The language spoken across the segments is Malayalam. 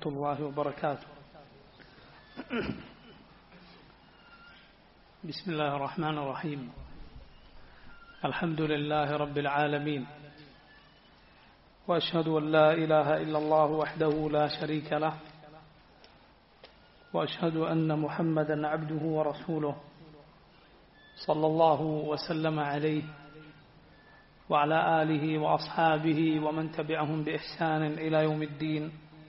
ورحمة الله وبركاته. بسم الله الرحمن الرحيم. الحمد لله رب العالمين، وأشهد أن لا إله إلا الله وحده لا شريك له، وأشهد أن محمدا عبده ورسوله صلى الله وسلم عليه وعلى آله وأصحابه ومن تبعهم بإحسان إلى يوم الدين.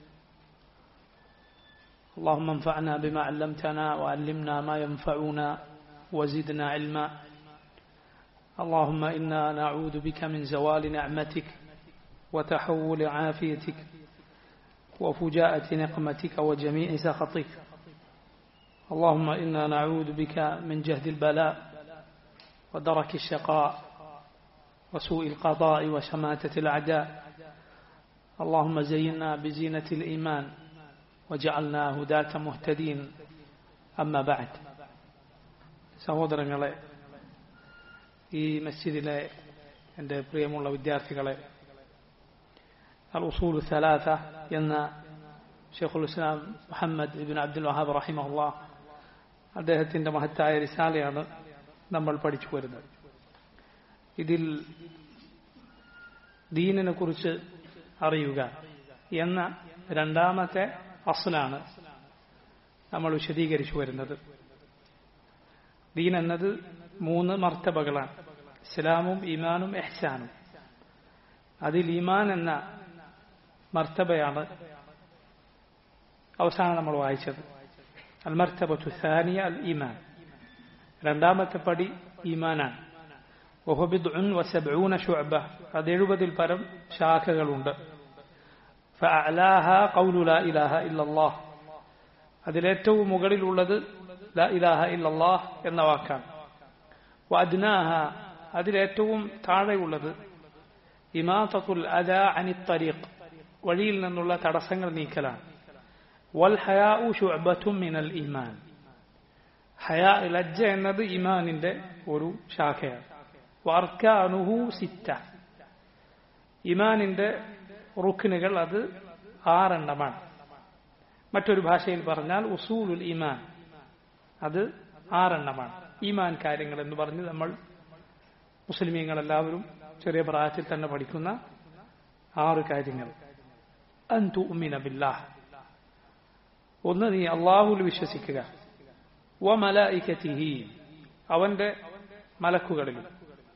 اللهم انفعنا بما علمتنا وعلمنا ما ينفعنا وزدنا علما. اللهم إنا نعوذ بك من زوال نعمتك وتحول عافيتك وفجاءة نقمتك وجميع سخطك. اللهم إنا نعوذ بك من جهد البلاء ودرك الشقاء وسوء القضاء وشماتة الأعداء. اللهم زينا بزينة الإيمان وجعلنا هداة مهتدين. أما بعد. സഹോദരങ്ങളെ, ഈ മസ്ജിദിലെ എൻ്റെ പ്രിയമുള്ള വിദ്യാർത്ഥികളെ, അൽ ഉസൂൽ സലാസ എന്ന ഷെയ്ഖുൽ ഇസ്ലാം മുഹമ്മദ് ഇബ്നു അബ്ദുൽ വഹാബ് റഹിമഹുല്ലാഹ് അദ്ദേഹത്തിൻ്റെ മഹത്തായ റിസാലയാണ് നമ്മൾ പഠിച്ചു വരുന്നത്. ഇതിൽ ദീനിനെ കുറിച്ച് അറിയുക എന്ന രണ്ടാമത്തെ അസ്ലാണ് നമ്മൾ വിശദീകരിച്ചു വരുന്നത്. ദീൻ എന്നത് 3 മർത്തബകളാണ്: ഇസ്ലാമും ഈമാനും ഇഹ്സാനും. അതിൽ ഈമാൻ എന്ന മർത്തബയാണ് അവസാനം നമ്മൾ വായിച്ചത്. അൽ മർത്തബത്തു സാനിയ അൽ ഈമാൻ, രണ്ടാമത്തെ പടി ഈമാനാണ്. വഹുവ ബിദ്ഉൻ വസബ്ഊന ശുഅബ, അത് 70-ൽ പരം ശാഖകളുണ്ട്. ഫഅഅലാഹാ ഖൗലു ലാ ഇലാഹ ഇല്ലല്ലാഹ്, അതിലേറ്റവും മുകളിലുള്ളത് ലാ ഇലാഹ ഇല്ലല്ലാഹ് എന്ന വാക്കാണ്. വഅദ്നാഹ, അതിലേറ്റവും താഴെയുള്ളത് ഇമാതത്തുൽ അദാ അനി ത്വരീഖ്, വഴിയിൽ നിന്നുള്ള തടസ്സങ്ങൾ നീക്കലാണ്. വൽ ഹയാഉ ശുഅബത്തുൻ മിനൽ ഈമാൻ, ഹയാ ലജ്ജ എന്നത് ഈമാനിന്റെ ഒരു ശാഖയാണ്. വർക്കാനുഹു സിത്ത, ഈമാനിന്റെ റുക്നുകൾ അത് 6 എണ്ണമാണ്. മറ്റൊരു ഭാഷയിൽ പറഞ്ഞാൽ ഉസൂലുൽ ഈമാൻ, അത് 6 എണ്ണമാണ്. ഈമാൻ കാര്യങ്ങൾ എന്ന് പറഞ്ഞ് നമ്മൾ മുസ്ലിമീങ്ങളെല്ലാവരും ചെറിയ പ്രായത്തിൽ തന്നെ പഠിക്കുന്ന 6 കാര്യങ്ങൾ. അൻ തുഅ്മിന ബില്ലാഹ്, ഒന്ന് നീ അല്ലാഹുവിൽ വിശ്വസിക്കുക. വ മലായികതിഹി, അവന്റെ മലക്കുകളിലും.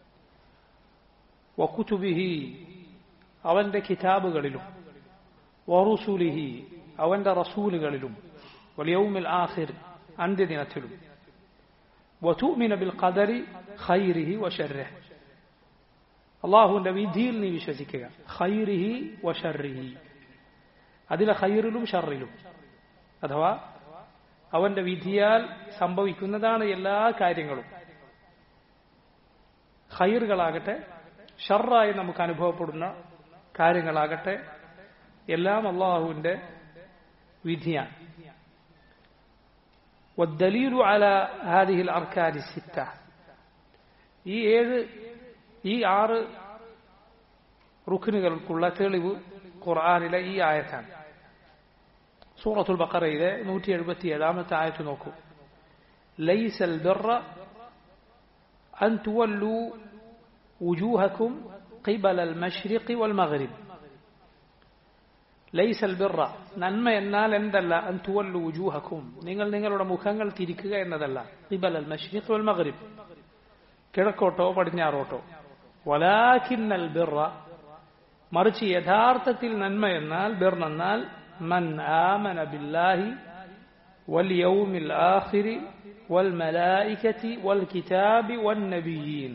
വ കുതുബിഹി, അവന്റെ കിതാബുകളിലും. വ റുസുലിഹി, അവന്റെ റസൂലുകളിലും. വൽ യൗമിൽ ആഖിർ, അന്ത്യദിനത്തിലും. വ തുഅ്മിന ബിൽ ഖദരി ഖൈരിഹി വ ശർരിഹി, അല്ലാഹുവിന്റെ വിധിയിൽ നീ വിശ്വസിക്കുക. ഖൈരിഹി വ ശർരിഹി, അതിലെ ഖൈറിലും ഷർറിലും, അഥവാ അവന്റെ വിധിയാൽ സംഭവിക്കുന്നതാണ് എല്ലാ കാര്യങ്ങളും. ഖൈറുകളാകട്ടെ ഷർറായി നമുക്ക് അനുഭവപ്പെടുന്ന കാര്യങ്ങളാകട്ടെ എല്ലാം അല്ലാഹുവിന്റെ വിധിയാണ്. والدليل على هذه الأركان الستة, ഈ 6 റുക്നുകൾക്കുള്ള തെളിവ് ഖുർആനിലെ ഈ ആയത്താണ്. സൂറത്തുൽ ബഖറയിലെ 177-ാമത്തെ ആയത്ത് നോക്കൂ. ലൈസൽ ബിർറ അൻ തുവല്ലു വുജൂഹകും ഖിബലൽ മശ്രിഖി വൽ മഗ്രിബ്. ലൈസൽ ബിർറ, നന്മ എന്നാൽ എന്തല്ല. അൻ തുവല്ലു വുജൂഹകും, നിങ്ങൾ നിങ്ങളുടെ മുഖങ്ങൾ തിരിക്കുക എന്നതല്ല. ഖിബലൽ മശ്രിഖി വൽ മഗ്രിബ്, കിഴക്കോട്ടോ പടിഞ്ഞാറോട്ടോ. വലാകിന്നൽ ബിർറ, മറിച്ച് യഥാർത്ഥത്തിൽ നന്മ എന്നാൽ, ബിർ എന്നാൽ മൻ ആമന ബില്ലാഹി വൽ യൗമിൽ ആഖിരി വൽ മലായികതി വൽ കിതാബി വൻ നബിയീൻ.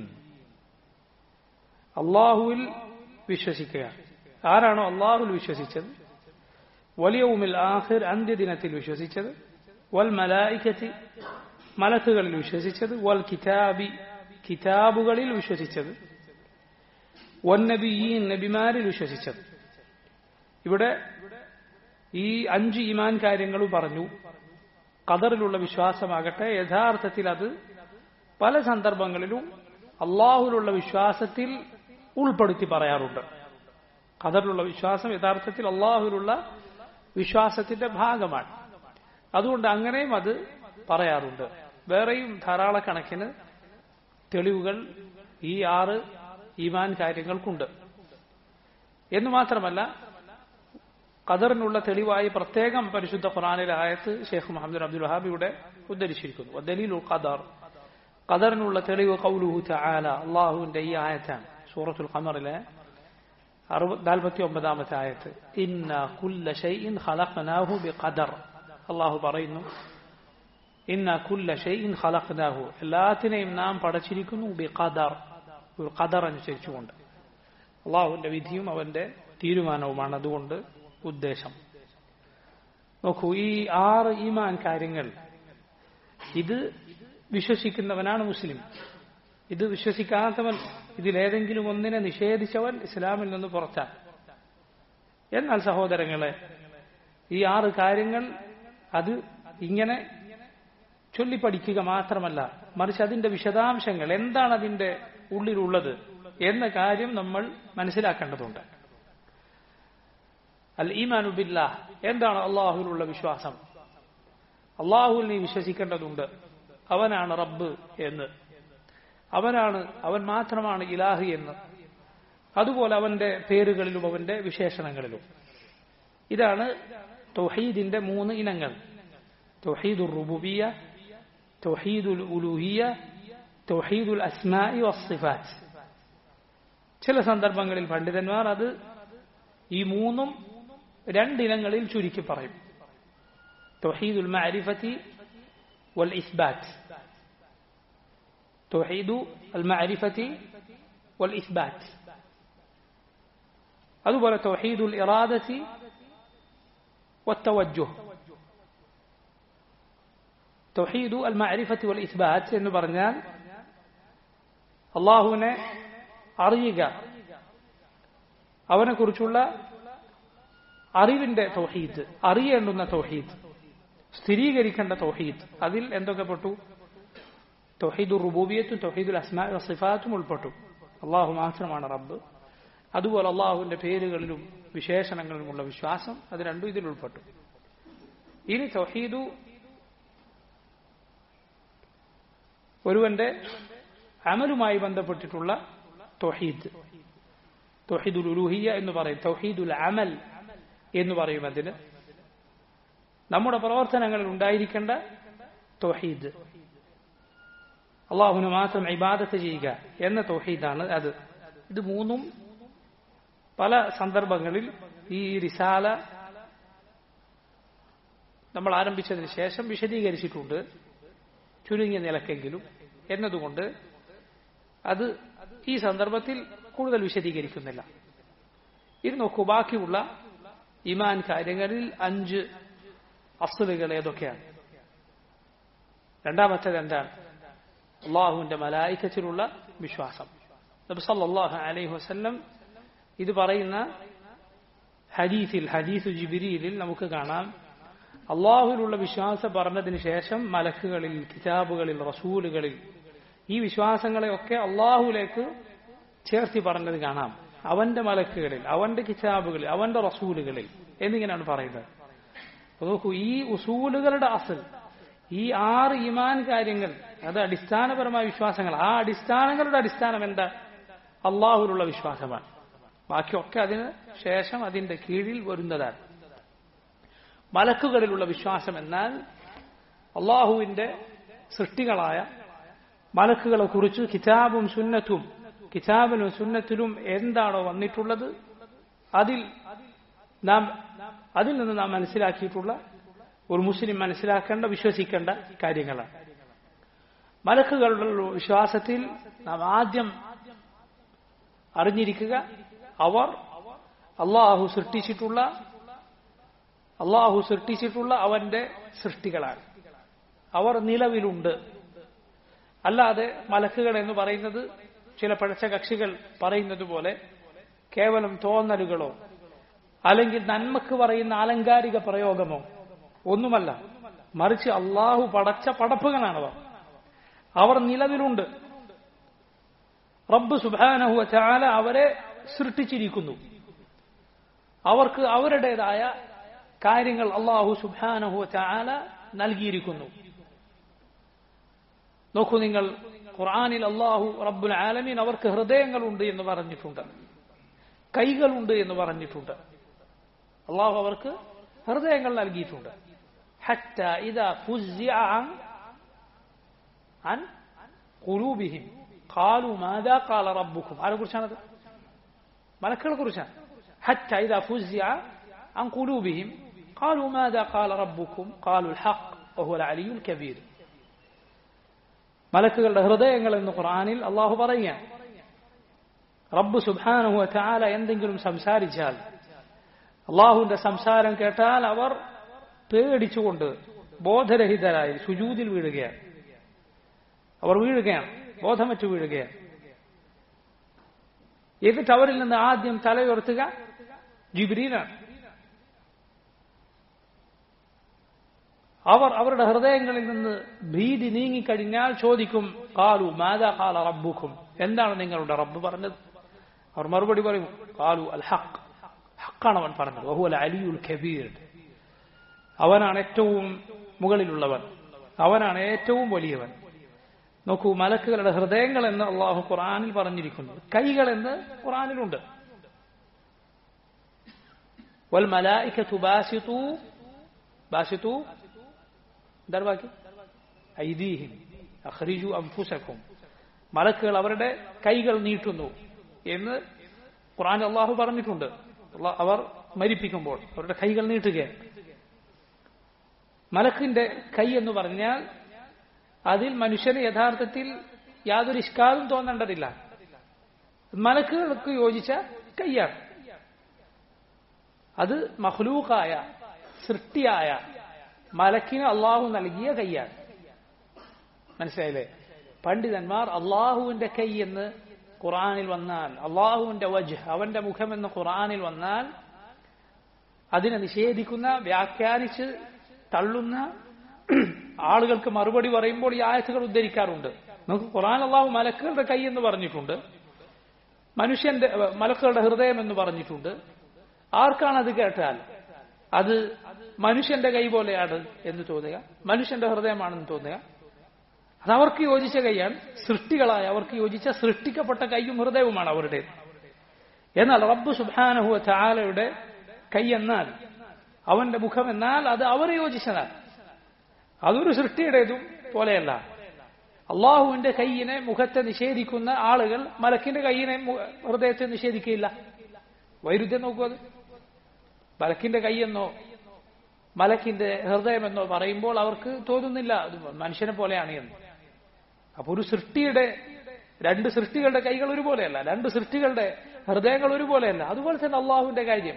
അല്ലാഹുവിൽ വിശ്വസിക്കുക. ആരാണോ അല്ലാഹുവിൽ വിശ്വസിച്ചത്, വൽ യൗമിൽ ആഖിർ, അന്ത്യദിനത്തിൽ വിശ്വസിച്ചത്, വൽ മലായികതി, മലക്കുകളിൽ വിശ്വസിച്ചത്, വൽ കിതാബി, കിതാബുകളിൽ വിശ്വസിച്ചത്, വൻ നബിയീൻ, നബിമാരിൽ വിശ്വസിച്ചത്. ഇവിടെ ഈ 5 ഈമാൻ കാര്യങ്ങളും പറഞ്ഞു. ഖദറിലുള്ള വിശ്വാസമാകട്ടെ യഥാർത്ഥത്തിൽ അത് പല സന്ദർഭങ്ങളിലും അല്ലാഹുവിലുള്ള വിശ്വാസത്തിൽ ഉൾപ്പെടുത്തി പറയാറുണ്ട്. ഖദറിലുള്ള വിശ്വാസം യഥാർത്ഥത്തിൽ അല്ലാഹുവിലുള്ള വിശ്വാസത്തിന്റെ ഭാഗമാണ്. അതുകൊണ്ട് അങ്ങനെയും അത് പറയാറുണ്ട്. വേറെയും ധാരാളക്കണക്കിന് തെളിവുകൾ ഈ 6 ഈമാൻ കാര്യങ്ങൾക്കുണ്ട് എന്ന് മാത്രമല്ല, ഖദറിനുള്ള തെളിവായി പ്രത്യേകം പരിശുദ്ധ ഖുർആനിലെ ആയത്ത് ഷെയ്ഖ് മുഹമ്മദ് അബ്ദുൽ വഹാബ് ഇവിടെ ഉദ്ധരിച്ചിരിക്കുന്നു. വദലീലുൽ ഖദർ, ഖദറിനുള്ള തെളിവ് ഖൗലുഹു തആല, അല്ലാഹുവിന്റെ ഈ ആയത്താണ്. സൂറത്തുൽ ഖമറിലെ 49-ാമത്തെ ആയത്ത്. ഇന്നാ കുല്ല ഷൈഇൻ ഖലഖനാഹു ബിഖദർ. അല്ലാഹു പറയുന്നു, ഇന്നാ കുല്ല ഷൈഇൻ ഖലഖനാഹു, എല്ലാത്തിനെയും നാം പടച്ചിരിക്കുന്നു ബിഖദർ, ഒരു ഖദർ അനുസരിച്ചുകൊണ്ട്. അല്ലാഹുവിന്റെ വിധിയും അവന്റെ തീരുമാനവുമാണ് അതുകൊണ്ട് ഉദ്ദേശം. നോക്കൂ, ഈ 6 ഈമാൻ കാര്യങ്ങൾ ഇത് വിശ്വസിക്കുന്നവനാണ് മുസ്ലിം. ഇത് വിശ്വസിക്കാത്തവൻ, ഇതിലേതെങ്കിലും ഒന്നിനെ നിഷേധിച്ചവൻ ഇസ്ലാമിൽ നിന്ന് പുറത്താണ്. എന്നാൽ സഹോദരങ്ങളെ, ഈ 6 കാര്യങ്ങൾ അത് ഇങ്ങനെ ചൊല്ലിപ്പഠിക്കുക മാത്രമല്ല, മറിച്ച് അതിന്റെ വിശദാംശങ്ങൾ എന്താണ് അതിന്റെ ഉള്ളിലുള്ളത് എന്ന കാര്യം നമ്മൾ മനസ്സിലാക്കേണ്ടതുണ്ട്. അൽ ഈമാനു ബില്ലാഹ്, എന്താണ് അള്ളാഹുവിലുള്ള വിശ്വാസം? അള്ളാഹുവിൽ നീ വിശ്വസിക്കേണ്ടതുണ്ട്. അവനാണ് റബ്ബ് എന്ന്, അവൻ മാത്രമാണ് ഇലാഹ് എന്ന്, അതുപോലെ അവന്റെ പേരുകളിലും അവന്റെ വിശേഷണങ്ങളിലും. ഇതാണ് തൗഹീദിന്റെ 3 ഇനങ്ങൾ. തൗഹീദുർ റുബൂബിയ്യ, തൗഹീദുൽ ഉലൂഹിയ്യ, തൗഹീദുൽ അസ്മാഇ വസ്സിഫാത്ത്. ചില സന്ദർഭങ്ങളിൽ പണ്ഡിതന്മാർ അത് ഈ 3ഉം 2 ഇനങ്ങളിൽ ചുരുക്കി പറയും. തൗഹീദുൽ മഅരിഫത്തി വൽ ഇസ്ബാത്ത്, തൗഹീദു അൽ മഅരിഫത്തി വൽ ഇസ്ബാത്ത്. അതുപോലെ തൗഹീദുൽ ഇറാദത്തി വത്തവജ്ജുഹ്. തൗഹീദു അൽ മഅരിഫത്തി വൽ ഇസ്ബാത്ത് എന്ന് പറഞ്ഞാൽ അള്ളാഹുവിനെ അറിയുക, അവനെക്കുറിച്ചുള്ള അറിവിന്റെ തൗഹീദ്, അറിയേണ്ടുന്ന തൗഹീദ്, സ്ഥിരീകരിക്കേണ്ട തൗഹീദ്. അതിൽ എന്തൊക്കെ പെട്ടു? തൗഹീദുർ റുബൂബിയ്യത്തും തൗഹീദുൽ അസ്മാഇ വസ്സിഫാത്തും ഉൾപ്പെട്ടു. അള്ളാഹു മാത്രമാണ് റബ്ബ്. അതുപോലെ അള്ളാഹുവിന്റെ പേരുകളിലും വിശേഷണങ്ങളിലുമുള്ള വിശ്വാസം, അത് രണ്ടും ഇതിൽ ഉൾപ്പെട്ടു. ഇനി തൗഹീദു ഒരുവന്റെ അമലുമായി ബന്ധപ്പെട്ടിട്ടുള്ള തൗഹീദ്, തൗഹീദുൽ ഉലൂഹിയ്യ എന്ന് പറയും, തൗഹീദുൽ അമൽ എന്ന് പറയും. അതിന് നമ്മുടെ പ്രവർത്തനങ്ങളിൽ ഉണ്ടായിരിക്കേണ്ട തൗഹീദ്, അള്ളാഹുവിന് മാത്രം ഇബാദത്ത് ചെയ്യുക എന്ന തൗഹീദാണ് അത്. ഇത് 3ഉം പല സന്ദർഭങ്ങളിൽ ഈ റിസാല നമ്മൾ ആരംഭിച്ചതിന് ശേഷം വിശദീകരിച്ചിട്ടുണ്ട്, ചുരുങ്ങിയ നിലക്കെങ്കിലും. എന്നതുകൊണ്ട് അത് ഈ സന്ദർഭത്തിൽ കൂടുതൽ വിശദീകരിക്കുന്നില്ല. ഇത് നോക്കൂ, ബാക്കിയുള്ള ഈമാൻ കാര്യങ്ങളിൽ 5 അസ്ലുകൾ ഏതൊക്കെയാണ്? രണ്ടാമത്തേത് എന്താണ്? അള്ളാഹുവിന്റെ മലായികത്തിലുള്ള വിശ്വാസം. നബി സല്ലല്ലാഹു അലൈഹി വസല്ലം ഇത് പറയുന്ന ഹദീസു ജിബ്രീലിൽ നമുക്ക് കാണാം, അള്ളാഹുവിലുള്ള വിശ്വാസം പറഞ്ഞതിന് ശേഷം മലക്കുകളിൽ, കിതാബുകളിൽ, റസൂലുകളിൽ, ഈ വിശ്വാസങ്ങളെയൊക്കെ അള്ളാഹുവിലേക്ക് ചേർത്തി പറഞ്ഞത് കാണാം. അവന്റെ മലക്കുകളിൽ, അവന്റെ കിതാബുകളിൽ, അവന്റെ റസൂലുകളിൽ എന്നിങ്ങനെയാണ് പറയുന്നത്. നോക്കൂ, ഈ ഉസൂലുകളുടെ അസൽ, ഈ 6 ഈമാൻ കാര്യങ്ങൾ, അത് അടിസ്ഥാനപരമായ വിശ്വാസങ്ങൾ. ആ അടിസ്ഥാനങ്ങളുടെ അടിസ്ഥാനം എന്താ? അള്ളാഹുവിലുള്ള വിശ്വാസമാണ്. ബാക്കിയൊക്കെ അതിന് ശേഷം അതിന്റെ കീഴിൽ വരുന്നതാണ്. മലക്കുകളിലുള്ള വിശ്വാസം എന്നാൽ അള്ളാഹുവിന്റെ സൃഷ്ടികളായ മലക്കുകളെ കുറിച്ച് കിതാബിലും സുന്നത്തിലും എന്താണോ വന്നിട്ടുള്ളത് അതിൽ നിന്ന് നാം മനസ്സിലാക്കിയിട്ടുള്ള ഒരു മുസ്ലിം മനസ്സിലാക്കേണ്ട, വിശ്വസിക്കേണ്ട കാര്യങ്ങളാണ്. മലക്കുകളുടെ വിശ്വാസത്തിൽ നാം ആദ്യം അറിഞ്ഞിരിക്കുക, അവർ അള്ളാഹു സൃഷ്ടിച്ചിട്ടുള്ള അവന്റെ സൃഷ്ടികളാണ്. അവർ നിലവിലുണ്ട്. അല്ലാതെ മലക്കുകൾ എന്ന് പറയുന്നത് ചില പഴച്ച കക്ഷികൾ പറയുന്നത് പോലെ കേവലം തോന്നലുകളോ അല്ലെങ്കിൽ നന്മക്ക് പറയുന്ന ആലങ്കാരിക പ്രയോഗമോ ഒന്നുമല്ല, മറിച്ച് അള്ളാഹു പടച്ച പടപ്പുകളാണവർ. അവർ നിലവിലുണ്ട്. റബ്ബ് സുബ്ഹാനഹു വ തആല അവരെ സൃഷ്ടിച്ചിരിക്കുന്നു. അവർക്ക് അവരുടേതായ കാര്യങ്ങൾ അല്ലാഹു സുബ്ഹാനഹു വ തആല നൽകിയിരിക്കുന്നു. നോക്കൂ നിങ്ങൾ, ഖുർആനിൽ അല്ലാഹു റബ്ബുൽ ആലമീൻ അവർക്ക് ഹൃദയങ്ങളുണ്ട് എന്ന് പറഞ്ഞിട്ടുണ്ട്, കൈകളുണ്ട് എന്ന് പറഞ്ഞിട്ടുണ്ട്. അല്ലാഹു അവർക്ക് ഹൃദയങ്ങൾ നൽകിയിട്ടുണ്ട്. ഹത്താ ഇദാ ഫുസ്സിഅ അൻ ഖുലൂബിഹിം ഖാലു മാദാ ഖാല റബ്ബുക്കും. ആരെക്കുറിച്ചാണത്? മലക്കുകളെ കുറിച്ചാണ്. ഹത്താ ഇദാ ഫുസ്സിഅ അൻ ഖുലൂബിഹിം ഖാലു മാദാ ഖാല റബ്ബുക്കും ഖാലുൽ ഹഖ് വഹുവൽ അലിയുൽ കബീർ. മലക്കുകളുടെ ഹൃദയങ്ങൾ എന്ന് ഖുർആനിൽ അല്ലാഹു പറയുകയാണ്. റബ്ബ് സുബ്ഹാനഹു വ തആല എന്തെങ്കിലും സംസാരിച്ചാൽ, അള്ളാഹുവിന്റെ സംസാരം കേട്ടാൽ അവർ പേടിച്ചുകൊണ്ട് ബോധരഹിതരായി സുജൂദിൽ വീഴുകയാണ്. അവർ വീഴുകയാണ്, ബോധമറ്റു വീഴുകയാണ്. എന്നിട്ട് അവരിൽ നിന്ന് ആദ്യം തലയുയർത്തുക ജിബ്രീലാണ്. അവർ അവരുടെ ഹൃദയങ്ങളിൽ നിന്ന് ഭീതി നീങ്ങിക്കഴിഞ്ഞാൽ ചോദിക്കും, ഖാലു മാദാ ഖാല റബ്ബുക്കും, എന്താണ് നിങ്ങളുടെ റബ്ബ് പറഞ്ഞത്? അവർ മറുപടി പറയും, ഖാലു അൽ ഹഖ്, ഹഖാണ് അവൻ പറഞ്ഞത്, വഹുവൽ അലിയുൽ കബീർ, അവനാണ് ഏറ്റവും മുകളിലുള്ളവൻ, അവനാണ് ഏറ്റവും വലിയവൻ. നോക്കൂ, മലക്കുകളുടെ ഹൃദയങ്ങൾ എന്ന് അള്ളാഹു ഖുർആനിൽ പറഞ്ഞിരിക്കുന്നു. കൈകൾ എന്ന് ഖുർആനിലുണ്ട്. വൽ മലായികതു ബാസിതു എന്താണ് ബാക്കി? ഐദീഹിം അഖ്രിജു അൻഫുസകും. മലക്കുകൾ അവരുടെ കൈകൾ നീട്ടുന്നു എന്ന് ഖുർആനിൽ അള്ളാഹു പറഞ്ഞിട്ടുണ്ട്. അവർ മരിപ്പിക്കുമ്പോൾ അവരുടെ കൈകൾ നീട്ടുകയാണ്. മലക്കിന്റെ കൈ എന്ന് പറഞ്ഞാൽ അതിൽ മനുഷ്യന് യഥാർത്ഥത്തിൽ യാതൊരു ഇഷ്കാലും തോന്നേണ്ടതില്ല. മലക്കുകൾക്ക് യോജിച്ച കൈയാണ്. അത് മഖ്ലൂഖായ, സൃഷ്ടിയായ മലക്കിന് അള്ളാഹു നൽകിയ കൈയാണ്. മനസ്സിലായില്ലേ? പണ്ഡിതന്മാർ അള്ളാഹുവിന്റെ കൈ എന്ന് ഖുർആനിൽ വന്നാൽ, അള്ളാഹുവിന്റെ വജ്ഹ്, അവന്റെ മുഖമെന്ന് ഖുർആനിൽ വന്നാൽ അതിനെ നിഷേധിക്കുന്ന, വ്യാഖ്യാനിച്ച് തള്ളുന്ന ആളുകൾക്ക് മറുപടി പറയുമ്പോൾ ഈ ആയത്തുകൾ ഉദ്ധരിക്കാറുണ്ട്. നമുക്ക് ഖുർആൻ അള്ളാഹു മലക്കുകളുടെ കൈ എന്ന് പറഞ്ഞിട്ടുണ്ട്, മലക്കുകളുടെ ഹൃദയം എന്ന് പറഞ്ഞിട്ടുണ്ട്. ആർക്കാണ് അത് കേട്ടാൽ അത് മനുഷ്യന്റെ കൈ പോലെയാണ് എന്ന് തോന്നുക, മനുഷ്യന്റെ ഹൃദയമാണെന്ന് തോന്നുക? അത് അവർക്ക് യോജിച്ച കൈയാണ്. സൃഷ്ടികളായ അവർക്ക് യോജിച്ച സൃഷ്ടിക്കപ്പെട്ട കൈയും ഹൃദയവുമാണ് അവരുടെ. എന്നാൽ റബ്ബ് സുബ്ഹാനഹു വ തആലയുടെ കൈ എന്നാൽ, അവന്റെ മുഖം എന്നാൽ അത് അവർ യോജിച്ചതാണ്. അതൊരു സൃഷ്ടിയുടേതും പോലെയല്ല. അള്ളാഹുവിന്റെ കൈയിനെ, മുഖത്തെ നിഷേധിക്കുന്ന ആളുകൾ മലക്കിന്റെ കൈയിനെ, ഹൃദയത്തെ നിഷേധിക്കുകയില്ല. വൈരുദ്ധ്യം നോക്കൂ. അത് മലക്കിന്റെ കൈയെന്നോ മലക്കിന്റെ ഹൃദയമെന്നോ പറയുമ്പോൾ അവർക്ക് തോന്നുന്നില്ല അത് മനുഷ്യനെ പോലെയാണ് എന്ന്. അപ്പൊ ഒരു സൃഷ്ടിയുടെ, രണ്ട് സൃഷ്ടികളുടെ കൈകൾ ഒരുപോലെയല്ല, രണ്ട് സൃഷ്ടികളുടെ ഹൃദയങ്ങൾ ഒരുപോലെയല്ല. അതുപോലെ തന്നെ അള്ളാഹുവിന്റെ കാര്യം,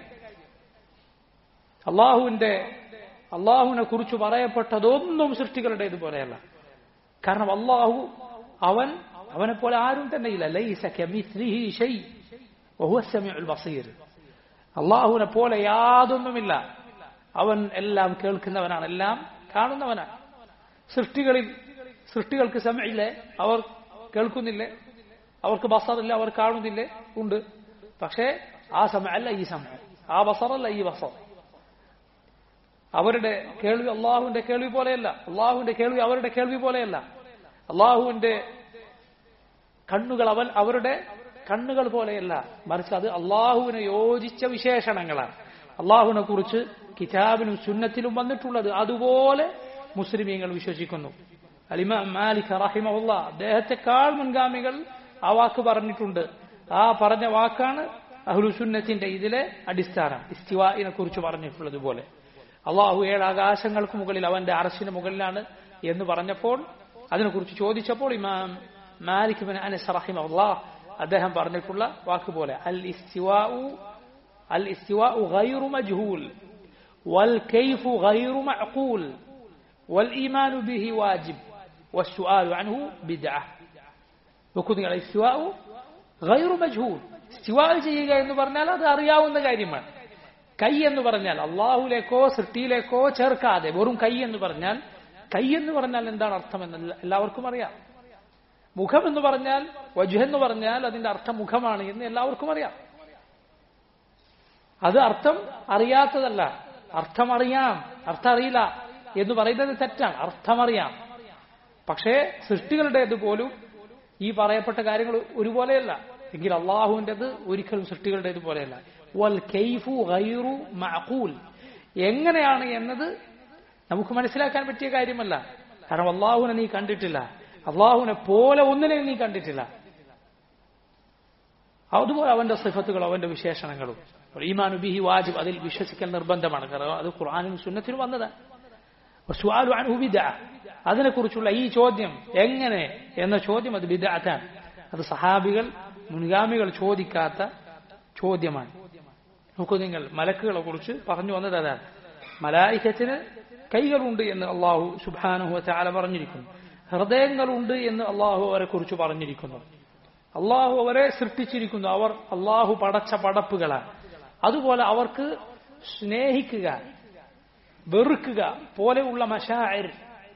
അള്ളാഹുവിനെ കുറിച്ച് പറയപ്പെട്ടതൊന്നും സൃഷ്ടികളുടേത് പോലെയല്ല. കാരണം അള്ളാഹു അവനെ പോലെ ആരും തന്നെ ഇല്ല. ലൈസ കമിസ്ലിഹി ശൈ വഹുവ സമീഉൽ ബസീർ. അള്ളാഹുവിനെ പോലെ യാതൊന്നുമില്ല. അവൻ എല്ലാം കേൾക്കുന്നവനാണ്, എല്ലാം കാണുന്നവനാണ്. സൃഷ്ടികൾക്ക് സമയില്ലേ? അവർ കേൾക്കുന്നില്ലേ? അവർക്ക് ബസറില്ല, അവർ കാണുന്നില്ലേ? ഉണ്ട്. പക്ഷേ ആ സമയല്ല ഈ സമയം, ആ ബസറല്ല ഈ ബസർ. അവരുടെ കേൾവി അള്ളാഹുവിന്റെ കേൾവി പോലെയല്ല, അള്ളാഹുവിന്റെ കേൾവി അവരുടെ കേൾവി പോലെയല്ല. അള്ളാഹുവിന്റെ കണ്ണുകൾ അവരുടെ കണ്ണുകൾ പോലെയല്ല, മറിച്ച് അത് അള്ളാഹുവിനെ യോജിച്ച വിശേഷണങ്ങളാണ്. അള്ളാഹുവിനെ കുറിച്ച് കിതാബിലും സുന്നത്തിലും വന്നിട്ടുള്ളത് അതുപോലെ മുസ്ലിമീങ്ങൾ വിശ്വസിക്കുന്നു. അലിമാം മാലിക് റഹിമഹുല്ലാ, അദ്ദേഹത്തെക്കാൾ മുൻഗാമികൾ ആ വാക്ക് പറഞ്ഞിട്ടുണ്ട്. ആ പറഞ്ഞ വാക്കാണ് അഹ്ലു സുന്നത്തിന്റെ ഇതിലെ അടിസ്ഥാനം. ഇസ്തിവാഇനെ കുറിച്ച് പറഞ്ഞിട്ടുള്ളത് പോലെ അള്ളാഹു 7 ആകാശങ്ങൾക്ക് മുകളിൽ അവന്റെ അർശിന് മുകളിലാണ് എന്ന് പറഞ്ഞപ്പോൾ, അതിനെക്കുറിച്ച് ചോദിച്ചപ്പോൾ ഇമാം മാലിക് ബിൻ അനസ് റഹിമഹുല്ലാ അദ്ദേഹം പറഞ്ഞിട്ടുള്ള വാക്ക് പോലെ അൽ ഇസ്തിവാഉ ഗൈറു മജ്ഹൂൽ വൽ കൈഫു ഗൈറു മഅഖൂൽ വൽ ഈമാനു ബിഹി വാജിബ് വസ്സുആലു അൻഹു ബിദ്അ. നോക്കുക, ഇസ്തിവാഉ ഗൈറു മജ്ഹൂൽ, ഇസ്തിവാ ചെയ്യുക എന്ന് പറഞ്ഞാൽ അത് അറിയാവുന്ന കാര്യമാണ്. കൈ എന്ന് പറഞ്ഞാൽ അള്ളാഹുലേക്കോ സൃഷ്ടിയിലേക്കോ ചേർക്കാതെ വെറും കൈ എന്ന് പറഞ്ഞാൽ, കൈ എന്ന് പറഞ്ഞാൽ എന്താണ് അർത്ഥമെന്ന് എല്ലാവർക്കും അറിയാം. മുഖം എന്ന് പറഞ്ഞാൽ, വജ്ഹ് എന്ന് പറഞ്ഞാൽ അതിന്റെ അർത്ഥം മുഖമാണ് എന്ന് എല്ലാവർക്കും അറിയാം. അത് അർത്ഥം അറിയാത്തതല്ല, അർത്ഥമറിയാം, അർത്ഥം അറിയില്ല എന്ന് പറയുന്നത് തെറ്റാണ്. അർത്ഥമറിയാം, പക്ഷേ സൃഷ്ടികളുടേത് പോലും ഈ പറയപ്പെട്ട കാര്യങ്ങൾ ഒരുപോലെയല്ല. എങ്കിൽ അള്ളാഹുവിൻ്റെത് ഒരിക്കലും സൃഷ്ടികളുടേത് പോലെയല്ല. വൽ കൈഫു ഗൈറു മഅഖൂൽ, എങ്ങനെയാണ് എന്നത് നമുക്ക് മനസ്സിലാക്കാൻ പറ്റിയ കാര്യമല്ല. കാരണം അള്ളാഹുവിനെ നീ കണ്ടിട്ടില്ല, അള്ളാഹുവിനെ പോലെ ഒന്നിനെ നീ കണ്ടിട്ടില്ല. അതുപോലെ അവന്റെ സിഫത്തുകളും അവന്റെ വിശേഷണങ്ങളും ഈമാനു ബിഹി വാജിബ്, അതിൽ വിശ്വസിക്കൽ നിർബന്ധമാണ്. കാരണം അത് ഖുർആനിലും സുന്നത്തിലും വന്നതാണ്. വസുആലു അൻഹു ബിദ്അ, അതിനെക്കുറിച്ചുള്ള ഈ ചോദ്യം എങ്ങനെ എന്ന ചോദ്യം അത് ബിദ്അത്താണ്. അത് സഹാബികൾ മുൻഗാമികൾ ചോദിക്കാത്ത ചോദ്യമാണ്. നോക്കൂ നിങ്ങൾ, മലക്കുകളെ കുറിച്ച് പറഞ്ഞു വന്നത് അതാണ്. മലായികത്തിന് കൈകളുണ്ട് എന്ന് അള്ളാഹു സുബ്ഹാനഹു വ തആല പറഞ്ഞിരിക്കുന്നു. ഹൃദയങ്ങളുണ്ട് എന്ന് അള്ളാഹു അവരെ കുറിച്ച് പറഞ്ഞിരിക്കുന്നു. അള്ളാഹു അവരെ സൃഷ്ടിച്ചിരിക്കുന്നു. അവർ അള്ളാഹു പടച്ച പടപ്പുകളാണ്. അതുപോലെ അവർക്ക് സ്നേഹിക്കുക, വെറുക്കുക പോലെയുള്ള മശാഇർ,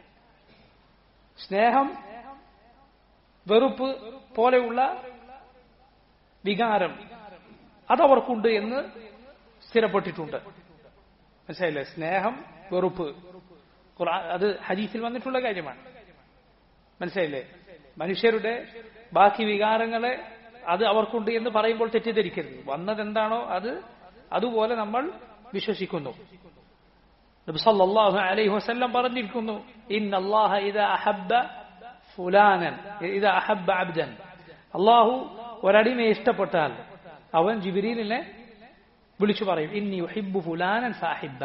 സ്നേഹം വെറുപ്പ് പോലെയുള്ള വികാരം അതവർക്കുണ്ട് എന്ന് സ്ഥിരപ്പെട്ടിട്ടുണ്ട്. മനസ്സിലായില്ലേ? സ്നേഹം വെറുപ്പ് അത് ഹദീസിൽ വന്നിട്ടുള്ള കാര്യമാണ്. മനസ്സിലായില്ലേ? മനുഷ്യരുടെ ബാക്കി വികാരങ്ങളെ അത് അവർക്കുണ്ട് എന്ന് പറയുമ്പോൾ തെറ്റിദ്ധരിക്കരുത്. വന്നതെന്താണോ അത് അതുപോലെ നമ്മൾ വിശ്വസിക്കുന്നു. നബി സല്ലല്ലാഹു അലൈഹി വസല്ലം പറഞ്ഞിരിക്കുന്നു, ഇന്നല്ലാഹ ഇദാ അഹബ്ബ ഫുലാനൻ ഇദാ അഹബ്ബ അബ്ദൻ, അല്ലാഹു ഒരടിമയെ ഇഷ്ടപ്പെട്ടാൽ അവൻ ജിബ്രീലിനെ വിളിച്ചു പറയും, ഇന്നി യുഹിബ്ബു ഫുലാനൻ ഫഅഹിബ്ബ.